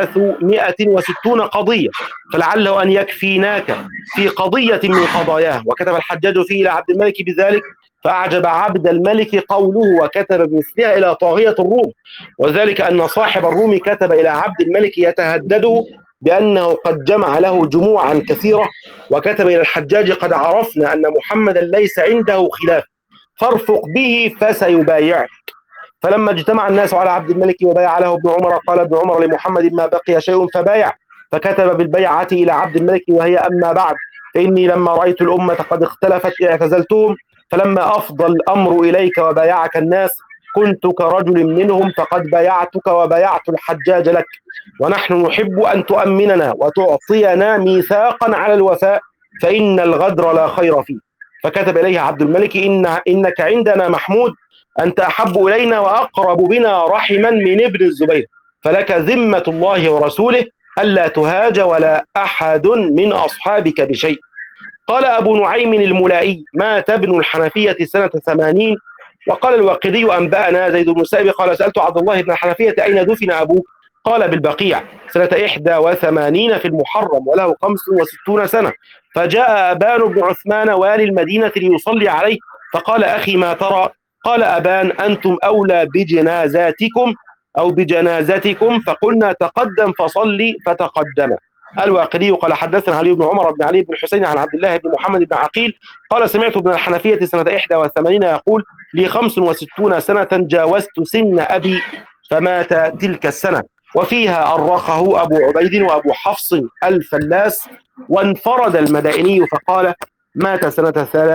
Speaker 2: 360 قضية، فلعله أن يكفيناك في قضية من قضاياه. وكتب الحجاج فيه إلى عبد الملك بذلك، فأعجب عبد الملك قوله وكتب بمثلها إلى طاغية الروم، وذلك أن صاحب الروم كتب إلى عبد الملك يتهدده بأنه قد جمع له جموعا كثيرة، وكتب إلى الحجاج قد عرفنا أن محمدا ليس عنده خلاف، فارفق به فسيبايعك. فلما اجتمع الناس على عبد الملك وبايع له ابن عمر، قال ابن عمر لمحمد ما بقي شيء فبايع، فكتب بالبيعة إلى عبد الملك وهي أما بعد فإني لما رأيت الأمة قد اختلفت اعتزلتهم، فلما أفضى الأمر إليك وبايعك الناس كنت كرجل منهم، فقد بايعتك وبايعت الحجاج لك، ونحن نحب أن تؤمننا وتعطينا ميثاقا على الوفاء، فإن الغدر لا خير فيه. فكتب إليه عبد الملك إنك عندنا محمود، أنت أحب إلينا وأقرب بنا رحما من ابن الزبير، فلك ذمة الله ورسوله ألا تهاج ولا أحد من أصحابك بشيء. قال أبو نعيم الملائي مات ابن الحنفية سنة 80. وقال الواقدي أنبأنا زيد بن سائب قال سألت عبد الله بن الحنفية أين دفن أبوه؟ قال بالبقيع سنة 81 في المحرم وله 65 سنة، فجاء أبان بن عثمان والي المدينة ليصلي عليه، فقال أخي ما ترى؟ قال أبان أنتم أولى بجنازاتكم أو بجنازتكم، فقلنا تقدم فصلي، فتقدم. الواقدي قال حدثنا علي بن عمر بن علي بن الحسين عن عبد الله بن محمد بن عقيل قال سمعت ابن الحنفية سنة 81 يقول لي 65 سنة جاوزت سن أبي فمات تلك السنة، وفيها أرخه أبو عبيد وأبو حفص الفلاس، وانفرد المدائني فقال مات سنة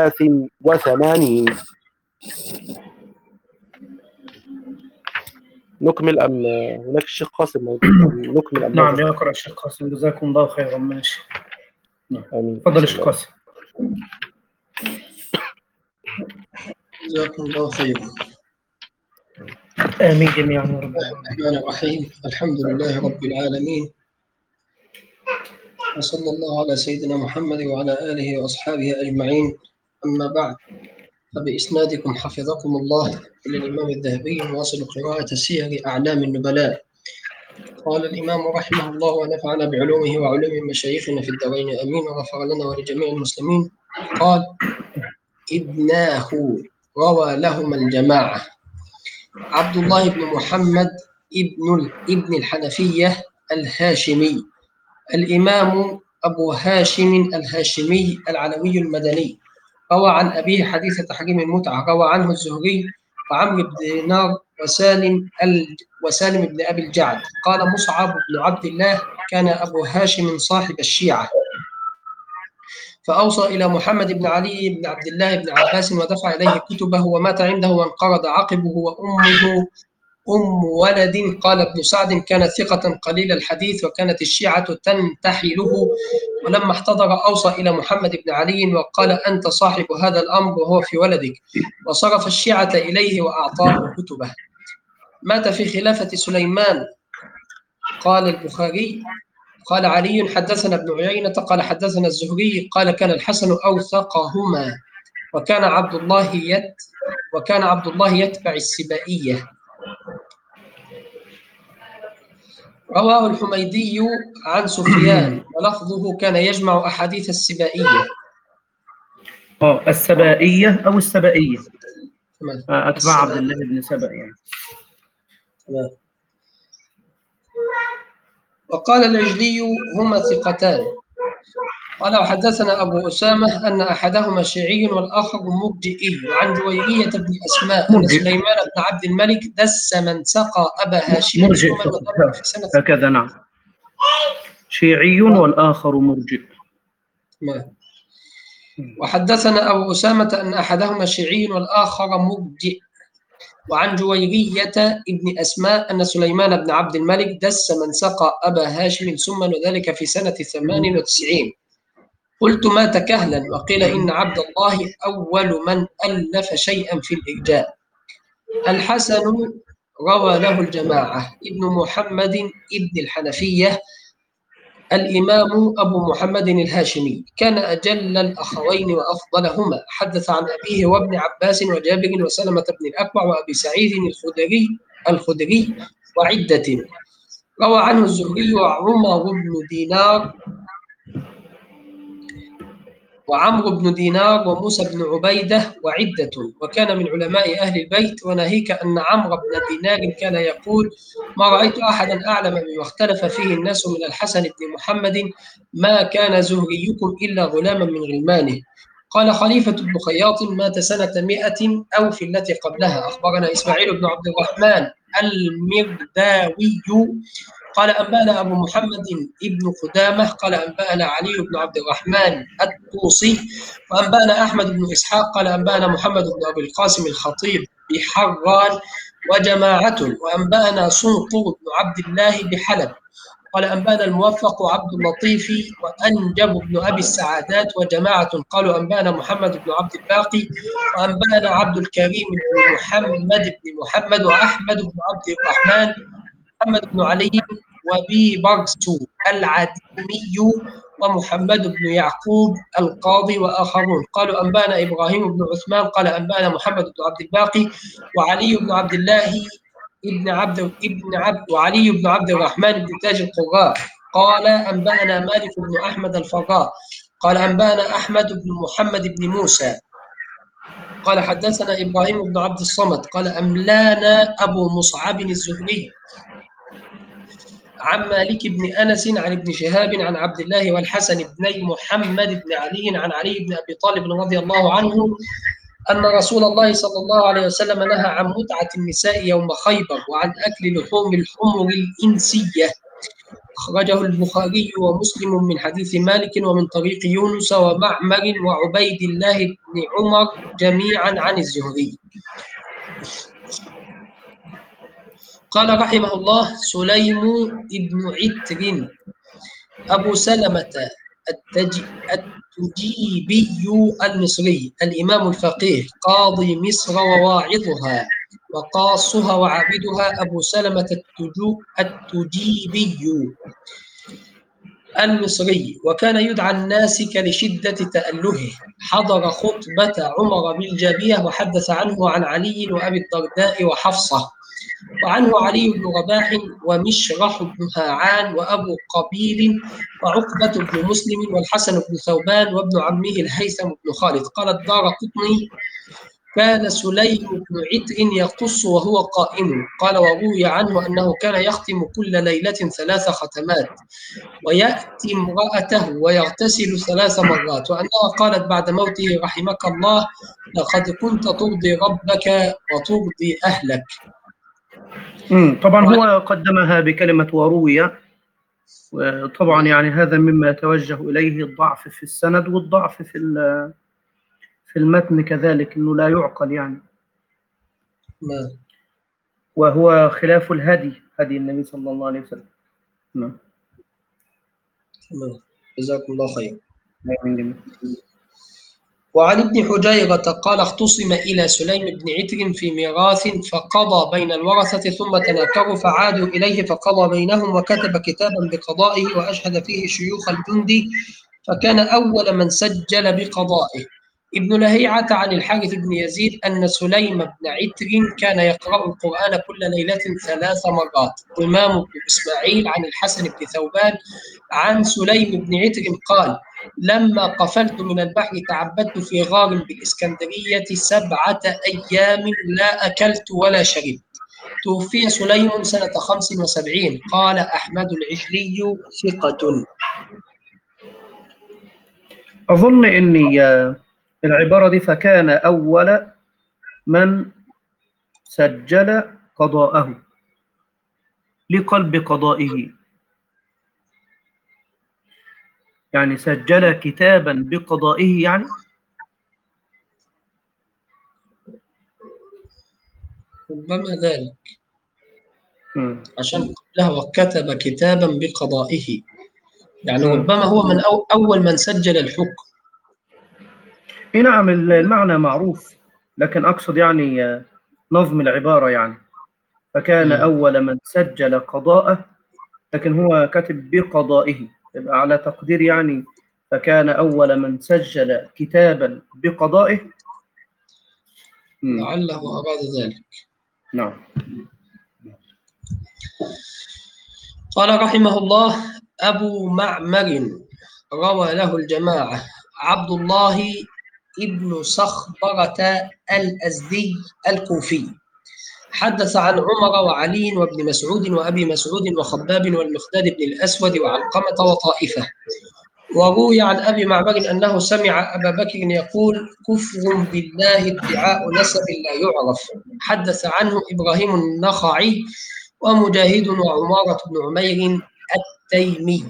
Speaker 2: 83. نكمل أم هناك الشيخ قاسم موجود؟ نكمل أم
Speaker 1: نعم يقرأ الشيخ قاسم جزاكم الله خيرا. ماشي، تفضل الشيخ قاسم.
Speaker 3: جزاكم الله خيرا.
Speaker 1: آمين جميعا يا رب.
Speaker 3: الرحمن الرحيم، الحمد لله رب العالمين، وصلى الله على سيدنا محمد وعلى آله وأصحابه أجمعين. أما بعد، فبإسنادكم حفظكم الله إلى الإمام الذهبي نواصل قراءة سير أعلام النبلاء. قال الإمام رحمه الله ونفعنا بعلومه وعلوم مشايخنا في الدارين آمين، وغفر لنا ولجميع المسلمين. قال ابناه روى لهما الجماعة عبد الله بن محمد ابن الحنفية الهاشمي، الإمام أبو هاشم الهاشمي العلوي المدني، روى عن أبيه حديث تحريم المتعة، روى عنه الزهري وعمرو بن دينار وسالم بن أبي الجعد. قال مصعب بن عبد الله كان أبو هاشم صاحب الشيعة، فأوصى إلى محمد بن علي بن عبد الله بن عباس ودفع إليه كتبه، ومات عنده وانقرض عقبه وأمه أم ولد. قال ابن سعد كان ثقة قليل الحديث، وكانت الشيعة تنتحله، ولما احتضر أوصى إلى محمد بن علي وقال أنت صاحب هذا الأمر وهو في ولدك، وصرف الشيعة إليه وأعطاه كتبه. مات في خلافة سليمان. قال البخاري قال علي حدثنا ابن عيينة قال حدثنا الزهري قال كان الحسن أوثقهما، وكان عبد الله يتبع السبائية. رواه الحميدي عن سفيان ولفظه كان يجمع أحاديث السبائية.
Speaker 1: السبائية أو السبائية، أتباع عبد الله بن سبأ يعني.
Speaker 3: وقال العجلي هما ثقتان. قال وحدثنا أبو أسامة أن أحدهما شيعي والآخر مرجئي، وعن جويرية بن أسماء أن سليمان بن عبد الملك دس من سقى أبا هاشم
Speaker 1: مرجئ في سنة هكذا. نعم، شيعي والآخر مرجئ.
Speaker 3: وحدثنا أبو أسامة أن أحدهما شيعي والآخر مرجئ، وعن جويرية ابن أسماء أن سليمان بن عبد الملك دس من سقى أبا هاشم ثم ذلك في سنة 98. قلت مات كهلا، وقيل إن عبد الله أول من ألف شيئا في الإرجاء. الحسن روى له الجماعة ابن محمد ابن الحنفية الإمام أبو محمد الهاشمي، كان أجل الأخوين وأفضلهما، حدث عن أبيه وابن عباس وجابر وسلمة بن الأكوع وأبي سعيد الخدري وعدة. روى عنه الزهري وعمرو بن دينار وموسى بن عبيدة وعدة، وكان من علماء أهل البيت. وناهيك أن عمرو بن دينار كان يقول: ما رأيت أحدا أعلم بما اختلف فيه الناس من الحسن بن محمد، ما كان زهريكم إلا غلاما من غلمانه. قال خليفة بن خياط: مات سنة 100 أو في التي قبلها. أخبرنا إسماعيل بن عبد الرحمن المرداوي قال أنبأنا أبو محمد ابن قدامة قال أنبأنا علي بن عبد الرحمن الطوسي وأنبأنا أحمد بن إسحاق قال أنبأنا محمد بن أبي القاسم الخطيب بحران وجماعة، وأنبأنا صنطور بن عبد الله بحلب قال أنبأنا الموفق عبد اللطيف وأنجب بن أبي السعادات وجماعة قالوا أنبأنا محمد بن عبد الباقي وأنبأنا عبد الكريم بن محمد وأحمد بن عبد الرحمن محمد بن علي وبيبرس العدمي ومحمد بن يعقوب القاضي وآخرون قالوا أنبأنا إبراهيم بن عثمان قال أنبأنا محمد بن عبد الباقي وعلي بن عبد الله وعلي بن عبد الرحمن بن تاج القراء قال أنبأنا مالك بن أحمد الفراء قال أنبأنا أحمد بن محمد بن موسى قال حدثنا إبراهيم بن عبد الصمد قال أملانا أبو مصعب الزهري عن مالك بن أنس عن ابن شهاب عن عبد الله والحسن بن محمد بن علي عن علي بن أبي طالب رضي الله عنه أن رسول الله صلى الله عليه وسلم نهى عن متعة النساء يوم خيبر وعن أكل لحوم الحمر الإنسية. أخرجه البخاري ومسلم من حديث مالك ومن طريق يونس ومعمر وعبيد الله بن عمر جميعا عن الزهري. قال رحمه الله: سليم بن عتر أبو سلمة التجيبي المصري الإمام الفقيه قاضي مصر وواعظها وقاصها وعابدها أبو سلمة التجيبي المصري، وكان يدعى الناسك لشدة تألهه. حضر خطبة عمر بالجابية وحدث عنه عن علي وأبي الدرداء وحفصة، وعنه علي بن رباح ومشرح بن هاعان وأبو قبيل وعقبة بن مسلم والحسن بن ثوبان وابن عمه الهيثم بن خالد. قال الدارقطني: كان سليم بن عتر يقص وهو قائم. قال وروي عنه أنه كان يختم كل ليلة 3 ختمات ويأتي امرأته ويغتسل 3 مرات، وأنها قالت بعد موته: رحمك الله، لقد كنت ترضي ربك وترضي أهلك.
Speaker 1: طبعا هو قدمها بكلمة وروية، وطبعا يعني هذا مما يتوجه إليه الضعف في السند والضعف في المتن كذلك، إنه لا يعقل يعني. وهو خلاف هدي النبي صلى الله عليه وسلم. نعم.
Speaker 3: جزاكم الله خير. وعن ابن حجيرة قال: اختصم إلى سليم بن عتر في ميراث فقضى بين الورثة ثم تناكروا فعادوا إليه فقضى بينهم وكتب كتابا بقضائه وأشهد فيه شيوخ الجند، فكان أول من سجل بقضائه. ابن لهيعة عن الحارث بن يزيد أن سليم بن عتر كان يقرأ القرآن كل ليلة 3 مرات. إمام بن إسماعيل عن الحسن بن ثوبان عن سليم بن عتر قال: لما قفلت من البحر تعبدت في غار بالإسكندرية 7 أيام لا أكلت ولا شربت. توفي سليم سنة 75. قال أحمد العجلي: ثقة.
Speaker 1: أظن أني العبارة دي فكان أول من سجل قضاءه لقلب قضائه، يعني سجل كتابا بقضائه يعني.
Speaker 3: ربما ذلك عشان قبلها وكتب كتابا بقضائه، يعني ربما هو من أول من سجل الحكم.
Speaker 1: نعم، المعنى معروف، لكن أقصد يعني نظم العبارة يعني. فكان أول من سجل قضاءه، لكن هو كاتب بقضائه، يبقى على تقدير يعني فكان أول من سجل كتابا بقضائه.
Speaker 3: لعله أراد ذلك.
Speaker 1: نعم.
Speaker 3: قال رحمه الله: أبو معمر روى له الجماعة عبد الله ابن صخبرة الأزدي الكوفي، حدث عن عمر وعلي وابن مسعود وأبي مسعود وخباب والمقداد بن الأسود وعلقمة وطائفة. وروي عن أبي معمر أنه سمع أبا بكر يقول: كفر بالله ادعاء نسب لا يعرف. حدث عنه إبراهيم النخعي ومجاهد وعمارة بن عمير التيمي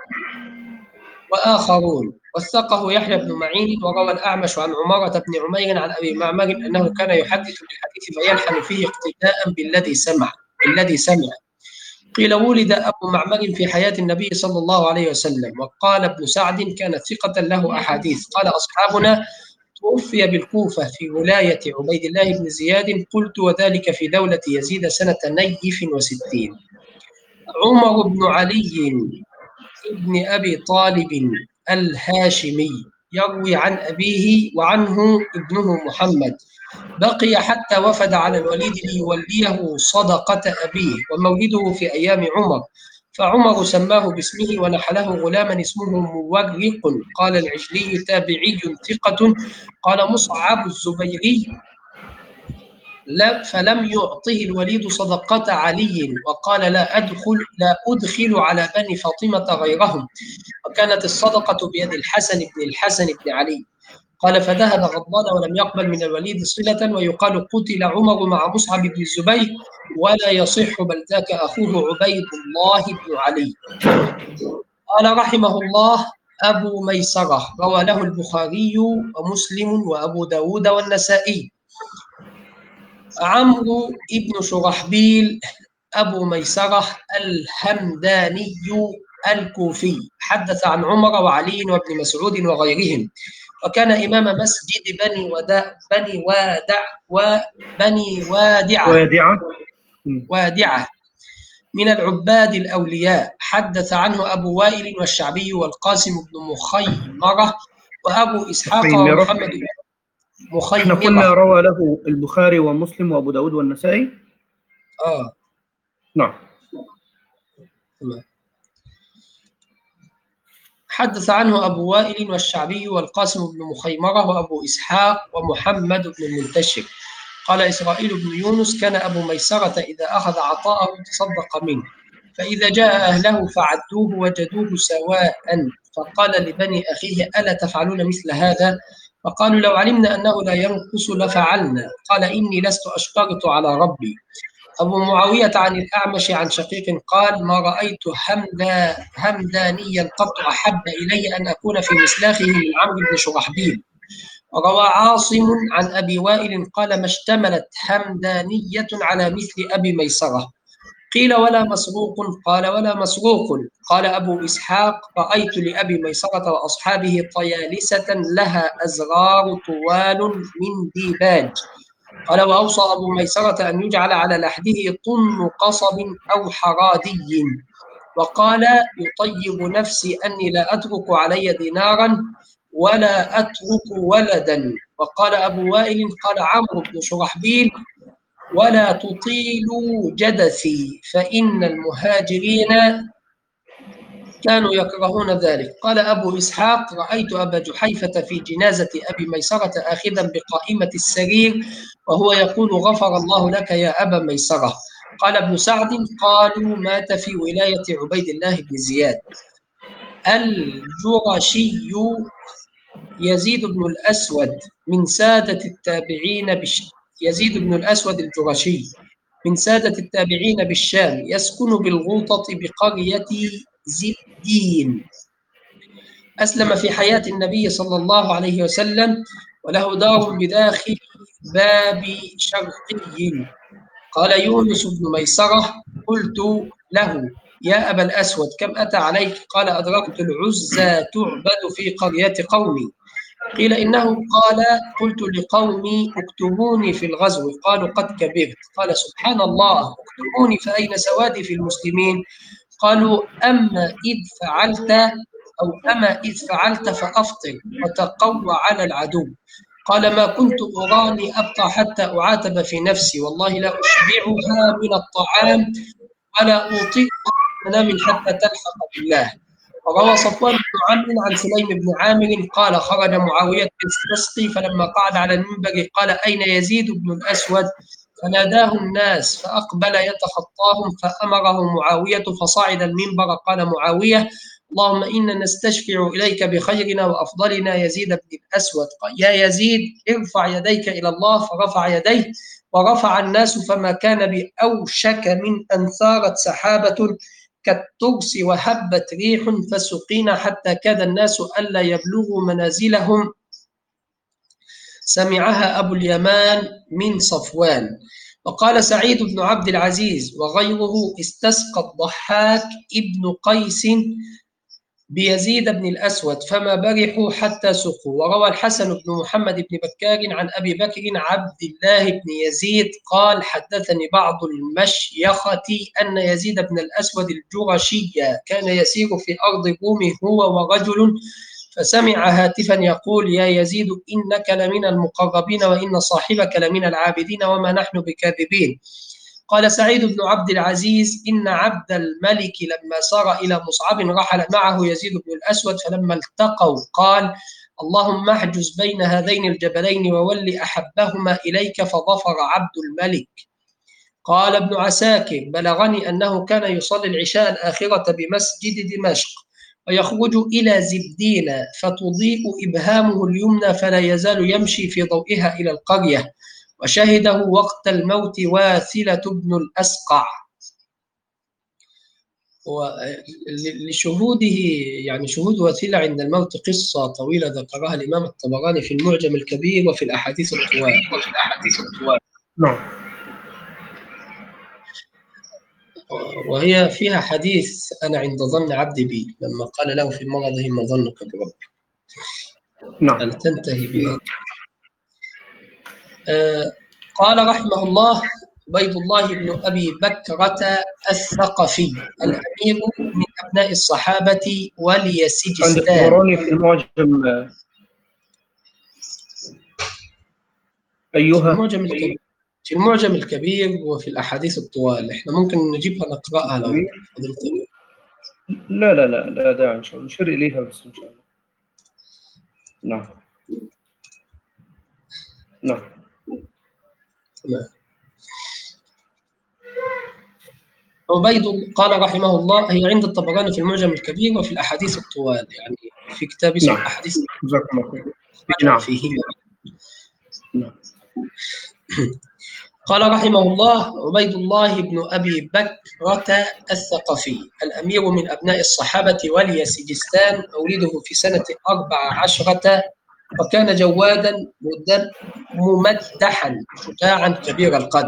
Speaker 3: وآخرون. وثقه يحيى بن معين. وروى الأعمش عن عمارة بن عمير عن أبي معمر أنه كان يحدث بالحديث فيلحن فيه اقتداء بالذي سمع. قيل: ولد أبو معمر في حياة النبي صلى الله عليه وسلم. وقال ابن سعد: كان ثقة له أحاديث. قال أصحابنا: توفي بالكوفة في ولاية عبيد الله بن زياد. قلت: وذلك في دولة يزيد سنة نيف 60. عمر بن علي ابن أبي طالب الهاشمي يروي عن أبيه وعنه ابنه محمد: بقي حتى وفد على الوليد ليوليه صدقة أبيه، ومولده في أيام عمر، فعمر سماه باسمه ونحله غلاما اسمه مورق. قال العجلي: تابعي ثقة. قال مصعب الزبيري: فلم يعطه الوليد صدقة علي، وقال: لا أدخل على بني فاطمة غيرهم، وكانت الصدقة بيد الحسن بن علي. قال: فذهب غضبان ولم يقبل من الوليد صلة. ويقال: قتل عمر مع مصعب بن الزبير، ولا يصح بل ذاك أخوه عبيد الله بن علي. قال رحمه الله: أبو ميسرة روى له البخاري ومسلم وأبو داود والنسائي. عمرو بن شرحبيل أبو ميسرة الهمداني الكوفي، حدث عن عمر وعلي وابن مسعود وغيرهم، وكان إمام مسجد بني وادعة من العباد الأولياء. حدث عنه أبو وائل والشعبي والقاسم بن مخيمرة وأبو إسحاق ومحمد بن
Speaker 1: احنا قلنا روى له البخاري ومسلم وأبو داود والنسائي. نعم.
Speaker 3: حدث عنه أبو وائل والشعبي والقاسم بن مخيمرة وأبو إسحاق ومحمد بن المنتشر. قال إسرائيل بن يونس: كان أبو ميسرة إذا أخذ عطاءه تصدق منه، فإذا جاء أهله فعدوه وجدوه سواء، فقال لبني أخيه: ألا تفعلون مثل هذا؟ فقالوا: لو علمنا أنه لا ينقص لفعلنا. قال: إني لست أشترط على ربي. أبو معاوية عن الأعمش عن شقيق قال: ما رأيت همدانيا قط أحب إلي أن أكون في مسلاخه من عمرو بن شرحبيل. وروى عاصم عن أبي وائل قال: ما اشتملت همدانية على مثل أبي ميسرة. قيل: ولا مسروق؟ قال: ولا مسروق. قال أبو إسحاق: رأيت لأبي ميسرة وأصحابه طيالسة لها أزرار طوال من ديباج. قال: وأوصى أبو ميسرة أن يجعل على لحده طن قصب أو حرادي. وقال: يطيب نفسي أني لا أترك علي دينارا ولا أترك ولدا. وقال أبو وائل: قال عمرو بن شرحبيل: ولا تطيلوا جدثي فإن المهاجرين كانوا يكرهون ذلك. قال أبو إسحاق: رأيت أبا جحيفة في جنازة أبي ميسرة آخذا بقائمة السرير وهو يقول: غفر الله لك يا أبا ميسرة. قال ابن سعد: قالوا: مات في ولاية عبيد الله بن زياد. الجرشي يزيد بن الأسود من سادة التابعين يزيد بن الأسود الجرشي من سادة التابعين بالشام، يسكن بالغوطة بقرية زبدين. أسلم في حياة النبي صلى الله عليه وسلم، وله دار بداخل باب شرقي. قال يونس بن ميسرة: قلت له: يا أبا الأسود، كم أتى عليك؟ قال: أدركت العزى تعبد في قرية قومي. قيل إنه قال: قلت لقومي اكتبوني في الغزو، قالوا قد كبرت. قال: سبحان الله، اكتبوني فأين سوادي في المسلمين؟ قالوا: أما إذ فعلت فأفطر وتقوى على العدو. قال: ما كنت أراني أبقى حتى أعاتب في نفسي، والله لا أشبعها من الطعام ولا أطيق منام حتى تلحق بالله. وروى صفوان بن عمرو عن سليم بن عامر قال: خرج معاوية يستسقي، فلما قعد على المنبر قال: أين يزيد بن الأسود؟ فناداه الناس فأقبل يتخطاهم، فأمره معاوية فصعد المنبر. قال معاوية: اللهم إنا نستشفع إليك بخيرنا وأفضلنا يزيد بن الأسود. يا يزيد، ارفع يديك إلى الله. فرفع يديه ورفع الناس، فما كان بأوشك من أن ثارت سحابة كالترس وهبت ريح فسقينا حتى كاد الناس ألا يبلغوا منازلهم. سمعها أبو اليمان من صفوان. وقال سعيد بن عبد العزيز وغيره: استسقى الضحاك ابن قيس بيزيد بن الأسود فما برحوا حتى سقوا. وروى الحسن بن محمد بن بكار عن أبي بكر عبد الله بن يزيد قال: حدثني بعض المشيخة أن يزيد بن الأسود الجرشي كان يسير في أرض الروم هو ورجل، فسمع هاتفا يقول: يا يزيد، إنك لمن المقربين وإن صاحبك لمن العابدين وما نحن بكاذبين. قال سعيد بن عبد العزيز: إن عبد الملك لما سار إلى مصعب رحل معه يزيد بن الأسود، فلما التقوا قال: اللهم احجز بين هذين الجبلين وول أحبهما إليك، فظفر عبد الملك. قال ابن عساكر: بلغني أنه كان يصلي العشاء الآخرة بمسجد دمشق ويخرج إلى زبدين فتضيء إبهامه اليمنى فلا يزال يمشي في ضوئها إلى القرية، وشهده وقت الموت واثلة بن الأسقع. ولشهوده يعني شهود واثلة عند الموت قصة طويلة ذكرها الإمام الطبراني في المعجم الكبير وفي الأحاديث الطوال.
Speaker 1: نعم.
Speaker 3: وهي فيها حديث: أنا عند ظن عبدي بي، لما قال له في مرضه: ما ظنك بربك؟
Speaker 1: نعم.
Speaker 3: أن تنتهي بها. قال رحمه الله: عبيد الله بن أبي بكرة الثقفي الأمير من أبناء الصحابة ولي
Speaker 1: عند
Speaker 3: سجستان.
Speaker 1: الطبراني في المعجم أيها
Speaker 3: في المعجم الكبير وفي الأحاديث الطوال. إحنا ممكن نجيبها نقرأها لو فضلت.
Speaker 1: لا داعي، إن شاء الله نشير إليها بس إن شاء الله. نعم.
Speaker 3: عبيد قال رحمه الله: هي عند الطبراني في المعجم الكبير وفي الأحاديث الطوال، يعني في كتاب اسمه الأحاديث
Speaker 1: جزاكم الله خير.
Speaker 3: نعم. فيهما. قال رحمه الله: عبيد الله بن أبي بكرة الثقفي الأمير من أبناء الصحابة ولي سجستان، مولده في سنة 14، وكان جوادا ممدحا شجاعا كبير القدر.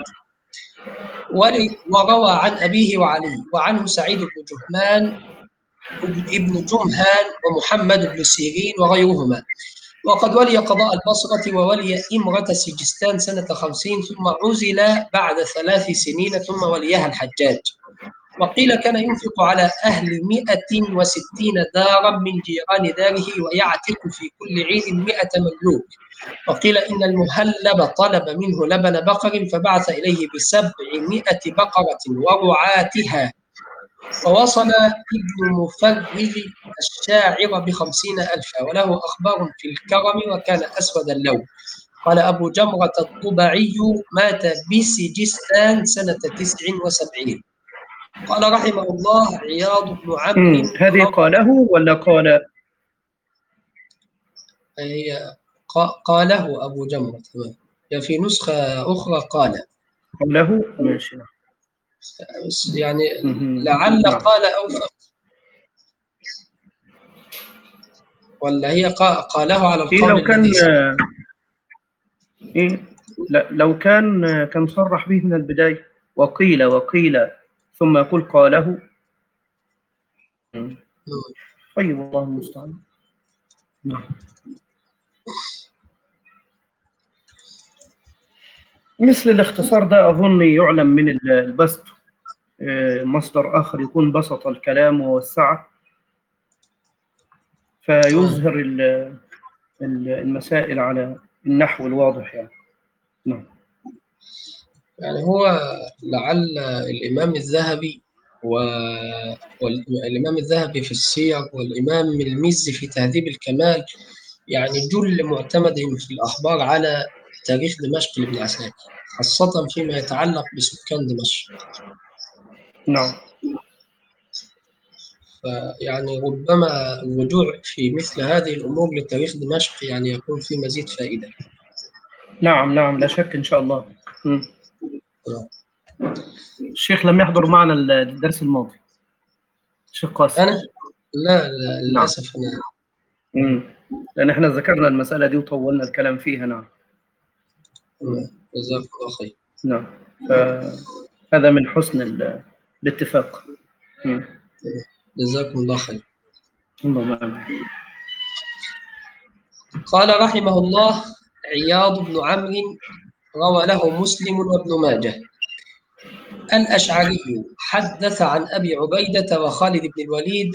Speaker 3: وروى عن أبيه وعلي وعنه سعيد بن جهمان ابن جمهان ومحمد بن سيرين وغيرهما. وقد ولي قضاء البصرة وولي إمرة سجستان سنة 50، ثم عزل بعد 3 سنين، ثم وليها الحجاج. وقيل كان ينفق على أهل 160 دارا من جيران داره، ويعتق في كل عيد 100 مملوك. وقيل إن المهلب طلب منه لبن بقر فبعث إليه ب700 بقرة ورعاتها. ووصل ابن مفرغ الشاعر ب50,000، وله أخبار في الكرم وكان أسود اللون. قال أبو جمرة الطبعي: مات بسجستان سنة 79. قال رحمه الله: عياض بن عمرو.
Speaker 1: هذه قاله ولا قال؟
Speaker 3: قاله أبو جمرة. في نسخة أخرى
Speaker 1: قاله. ماشي.
Speaker 3: يعني لعل قال أوفق، ولا هي قاله على القول
Speaker 1: لو كان
Speaker 3: الذي
Speaker 1: لو كان صرح به من البداية وقيل ثم يقول قاله. طيب، الله المستعان. نعم. مثل الاختصار ده أظن يعلم من البسط. مصدر آخر يكون بسط الكلام ووسعه، فيظهر المسائل على النحو الواضح يعني. نعم.
Speaker 3: يعني هو لعل الإمام الذهبي والإمام الذهبي في السير والإمام المزي في تهذيب الكمال يعني جل معتمدهم في الأخبار على تاريخ دمشق لابن عساكر، خاصة فيما يتعلق بسكان دمشق.
Speaker 1: نعم.
Speaker 3: يعني ربما الرجوع في مثل هذه الأمور لتاريخ دمشق يعني يكون في مزيد فائدة.
Speaker 1: نعم نعم، لا شك إن شاء الله. الشيخ لم يحضر معنا الدرس الماضي، الشيخ قاسم.
Speaker 3: أنا؟ لا
Speaker 1: نعم.
Speaker 3: للأسف أنا.
Speaker 1: لأن احنا ذكرنا المسألة دي وطولنا الكلام فيها. نعم.
Speaker 3: جزاك الله خير.
Speaker 1: نعم، فهذا من حسن الاتفاق.
Speaker 3: جزاكم الله خير.
Speaker 1: اللهم آمين.
Speaker 3: قال رحمه الله: عياض بن عمرو روى له مسلم وابن ماجه. الأشعري حدث عن أبي عبيدة وخالد بن الوليد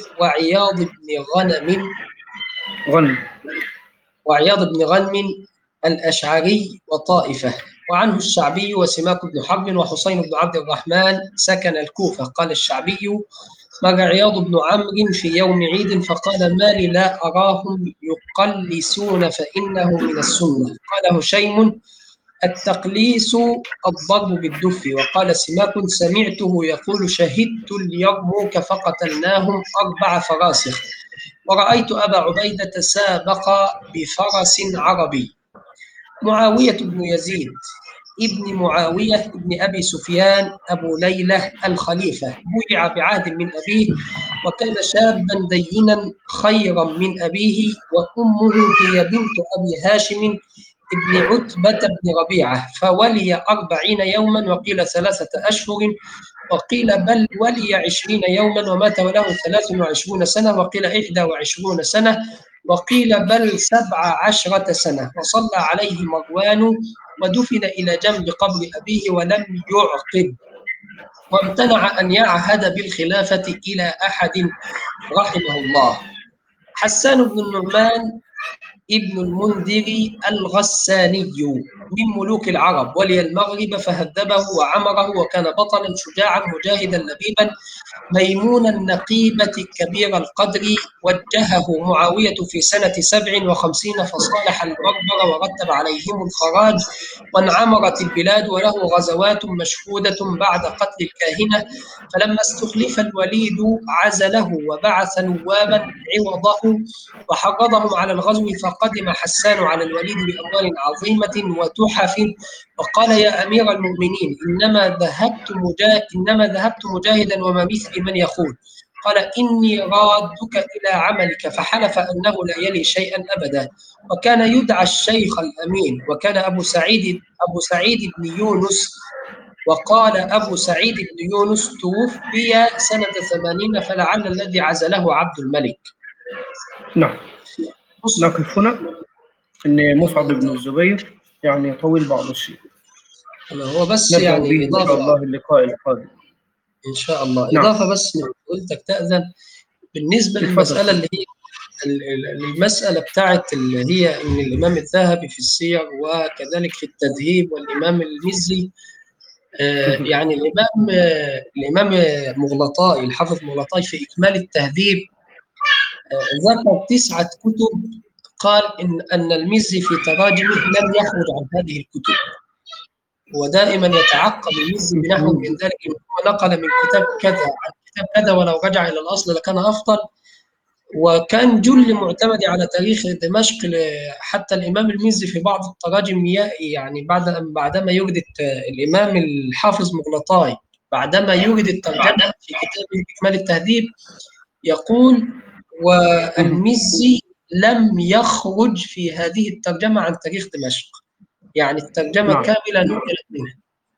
Speaker 3: وعياض بن غنم الأشعري وطائفة، وعنه الشعبي وسماك بن حرب وحسين بن عبد الرحمن سكن الكوفة. قال الشعبي: مر عياض بن عمرو في يوم عيد فقال: ما لي لا أراهم يقلسون فإنه من السنة. قال هشيم: التقليس الضرب بالدف. وقال سماك: سمعته يقول: شهدت اليرموك فقتلناهم 4 فراسخ، ورأيت أبا عبيدة سابق بفرس عربي. معاوية بن يزيد ابن معاوية ابن أبي سفيان أبو ليلى الخليفة بويع بعهد من أبيه، وكان شابا دينا خيرا من أبيه، وأمه هي بنت أبي هاشم ابن عتبة بن ربيعة، فولي 40 يوما، وقيل 3 أشهر، وقيل بل ولي 20 يوما، ومات وله 23 سنة، وقيل 21 سنة، وقيل بل 17 سنة. وصلى عليه مروان ودفن إلى جنب قبر أبيه ولم يعقب، وامتنع أن يعهد بالخلافة إلى أحد رحمه الله. حسان بن النعمان ابن المنذر الغساني من ملوك العرب، ولي المغرب فهذبه وعمره، وكان بطلا شجاعا مجاهدا لبيبا ميمون النقيبة كبير القدر. وجهه معاوية في سنة 57 فصالح البربر ورتب عليهم الخراج، وانعمرت البلاد، وله غزوات مشهودة بعد قتل الكاهنة. فلما استخلف الوليد عزله وبعث نوابا عوضه وحرضهم على الغزو، فقدم حسان على الوليد بأموال عظيمة وتحف، وقال: يا أمير المؤمنين، إنما ذهبت مجاهدا وما مثلي من يخون. قال: إني رادك إلى عملك. فحلف أنه لا يلي شيئا أبدا. وكان يدعى الشيخ الأمين. وكان أبو سعيد بن يونس، وقال أبو سعيد بن يونس توفي سنة 80، فلعل الذي عزله عبد الملك.
Speaker 1: نعم. نقف هنا. إن مصعب بن الزبير يعني طويل بعض الشيء.
Speaker 3: هو بس
Speaker 1: نبدأ
Speaker 3: يعني
Speaker 1: به إن شاء الله اللقاء القادم.
Speaker 3: إن شاء الله.
Speaker 1: نعم.
Speaker 3: إضافة بس قلتك تأذن بالنسبة للمسألة اللي هي المسألة بتاعت اللي هي إن الإمام الذهبي في السير وكذلك في التذهيب والإمام المزي، يعني الإمام مغلطاي، الحافظ مغلطاي في إكمال التهذيب ذكر 9 كتب، قال أن المزي في تراجمه لم يخرج عن هذه الكتب، ودائما يتعقب المزي بنحو من ذلك، إن هو نقل من كتاب كذا عن كتاب كذا، ولو رجع إلى الأصل لكان أفضل. وكان جل معتمد على تاريخ دمشق، حتى الإمام المزي في بعض التراجم يعني بعدما يوجد الإمام الحافظ مغلطاي بعدما يوجد الترجمة في كتابه إكمال التهذيب يقول: والمزي لم يخرج في هذه الترجمة عن تاريخ دمشق، يعني الترجمة كاملة نقلت منها.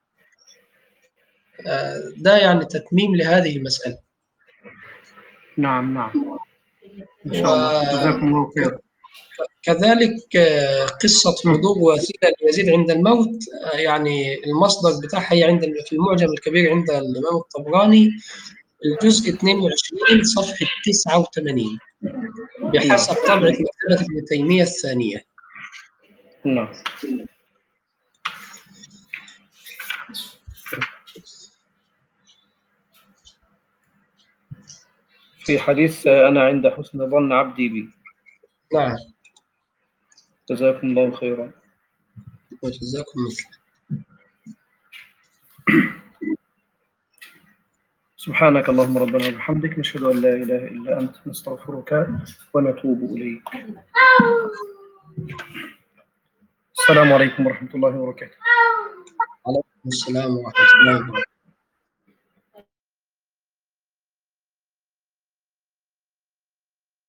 Speaker 3: ده يعني تتميم لهذه المسألة.
Speaker 1: نعم. إن شاء الله. جزاكم الله خير.
Speaker 3: كذلك قصة حضور وثيلة ليزيد عند الموت، يعني المصدر بتاعها هي في المعجم الكبير عند الإمام الطبراني، الجزء 22 صفحة 89 بحسب طبعة مكتبة ابن تيمية الثانية.
Speaker 1: نعم. في حديث أنا عند حسن ظن عبدي بي.
Speaker 3: نعم.
Speaker 1: جزاكم الله خيرا.
Speaker 3: وجزاكم مثله.
Speaker 1: سبحانك اللهم ربنا وبحمدك، نشهد أن لا إله إلا أنت، نستغفرك ونتوب إليك. السلام عليكم ورحمة الله وبركاته.
Speaker 3: عليكم السلام ورحمة الله وبركاته.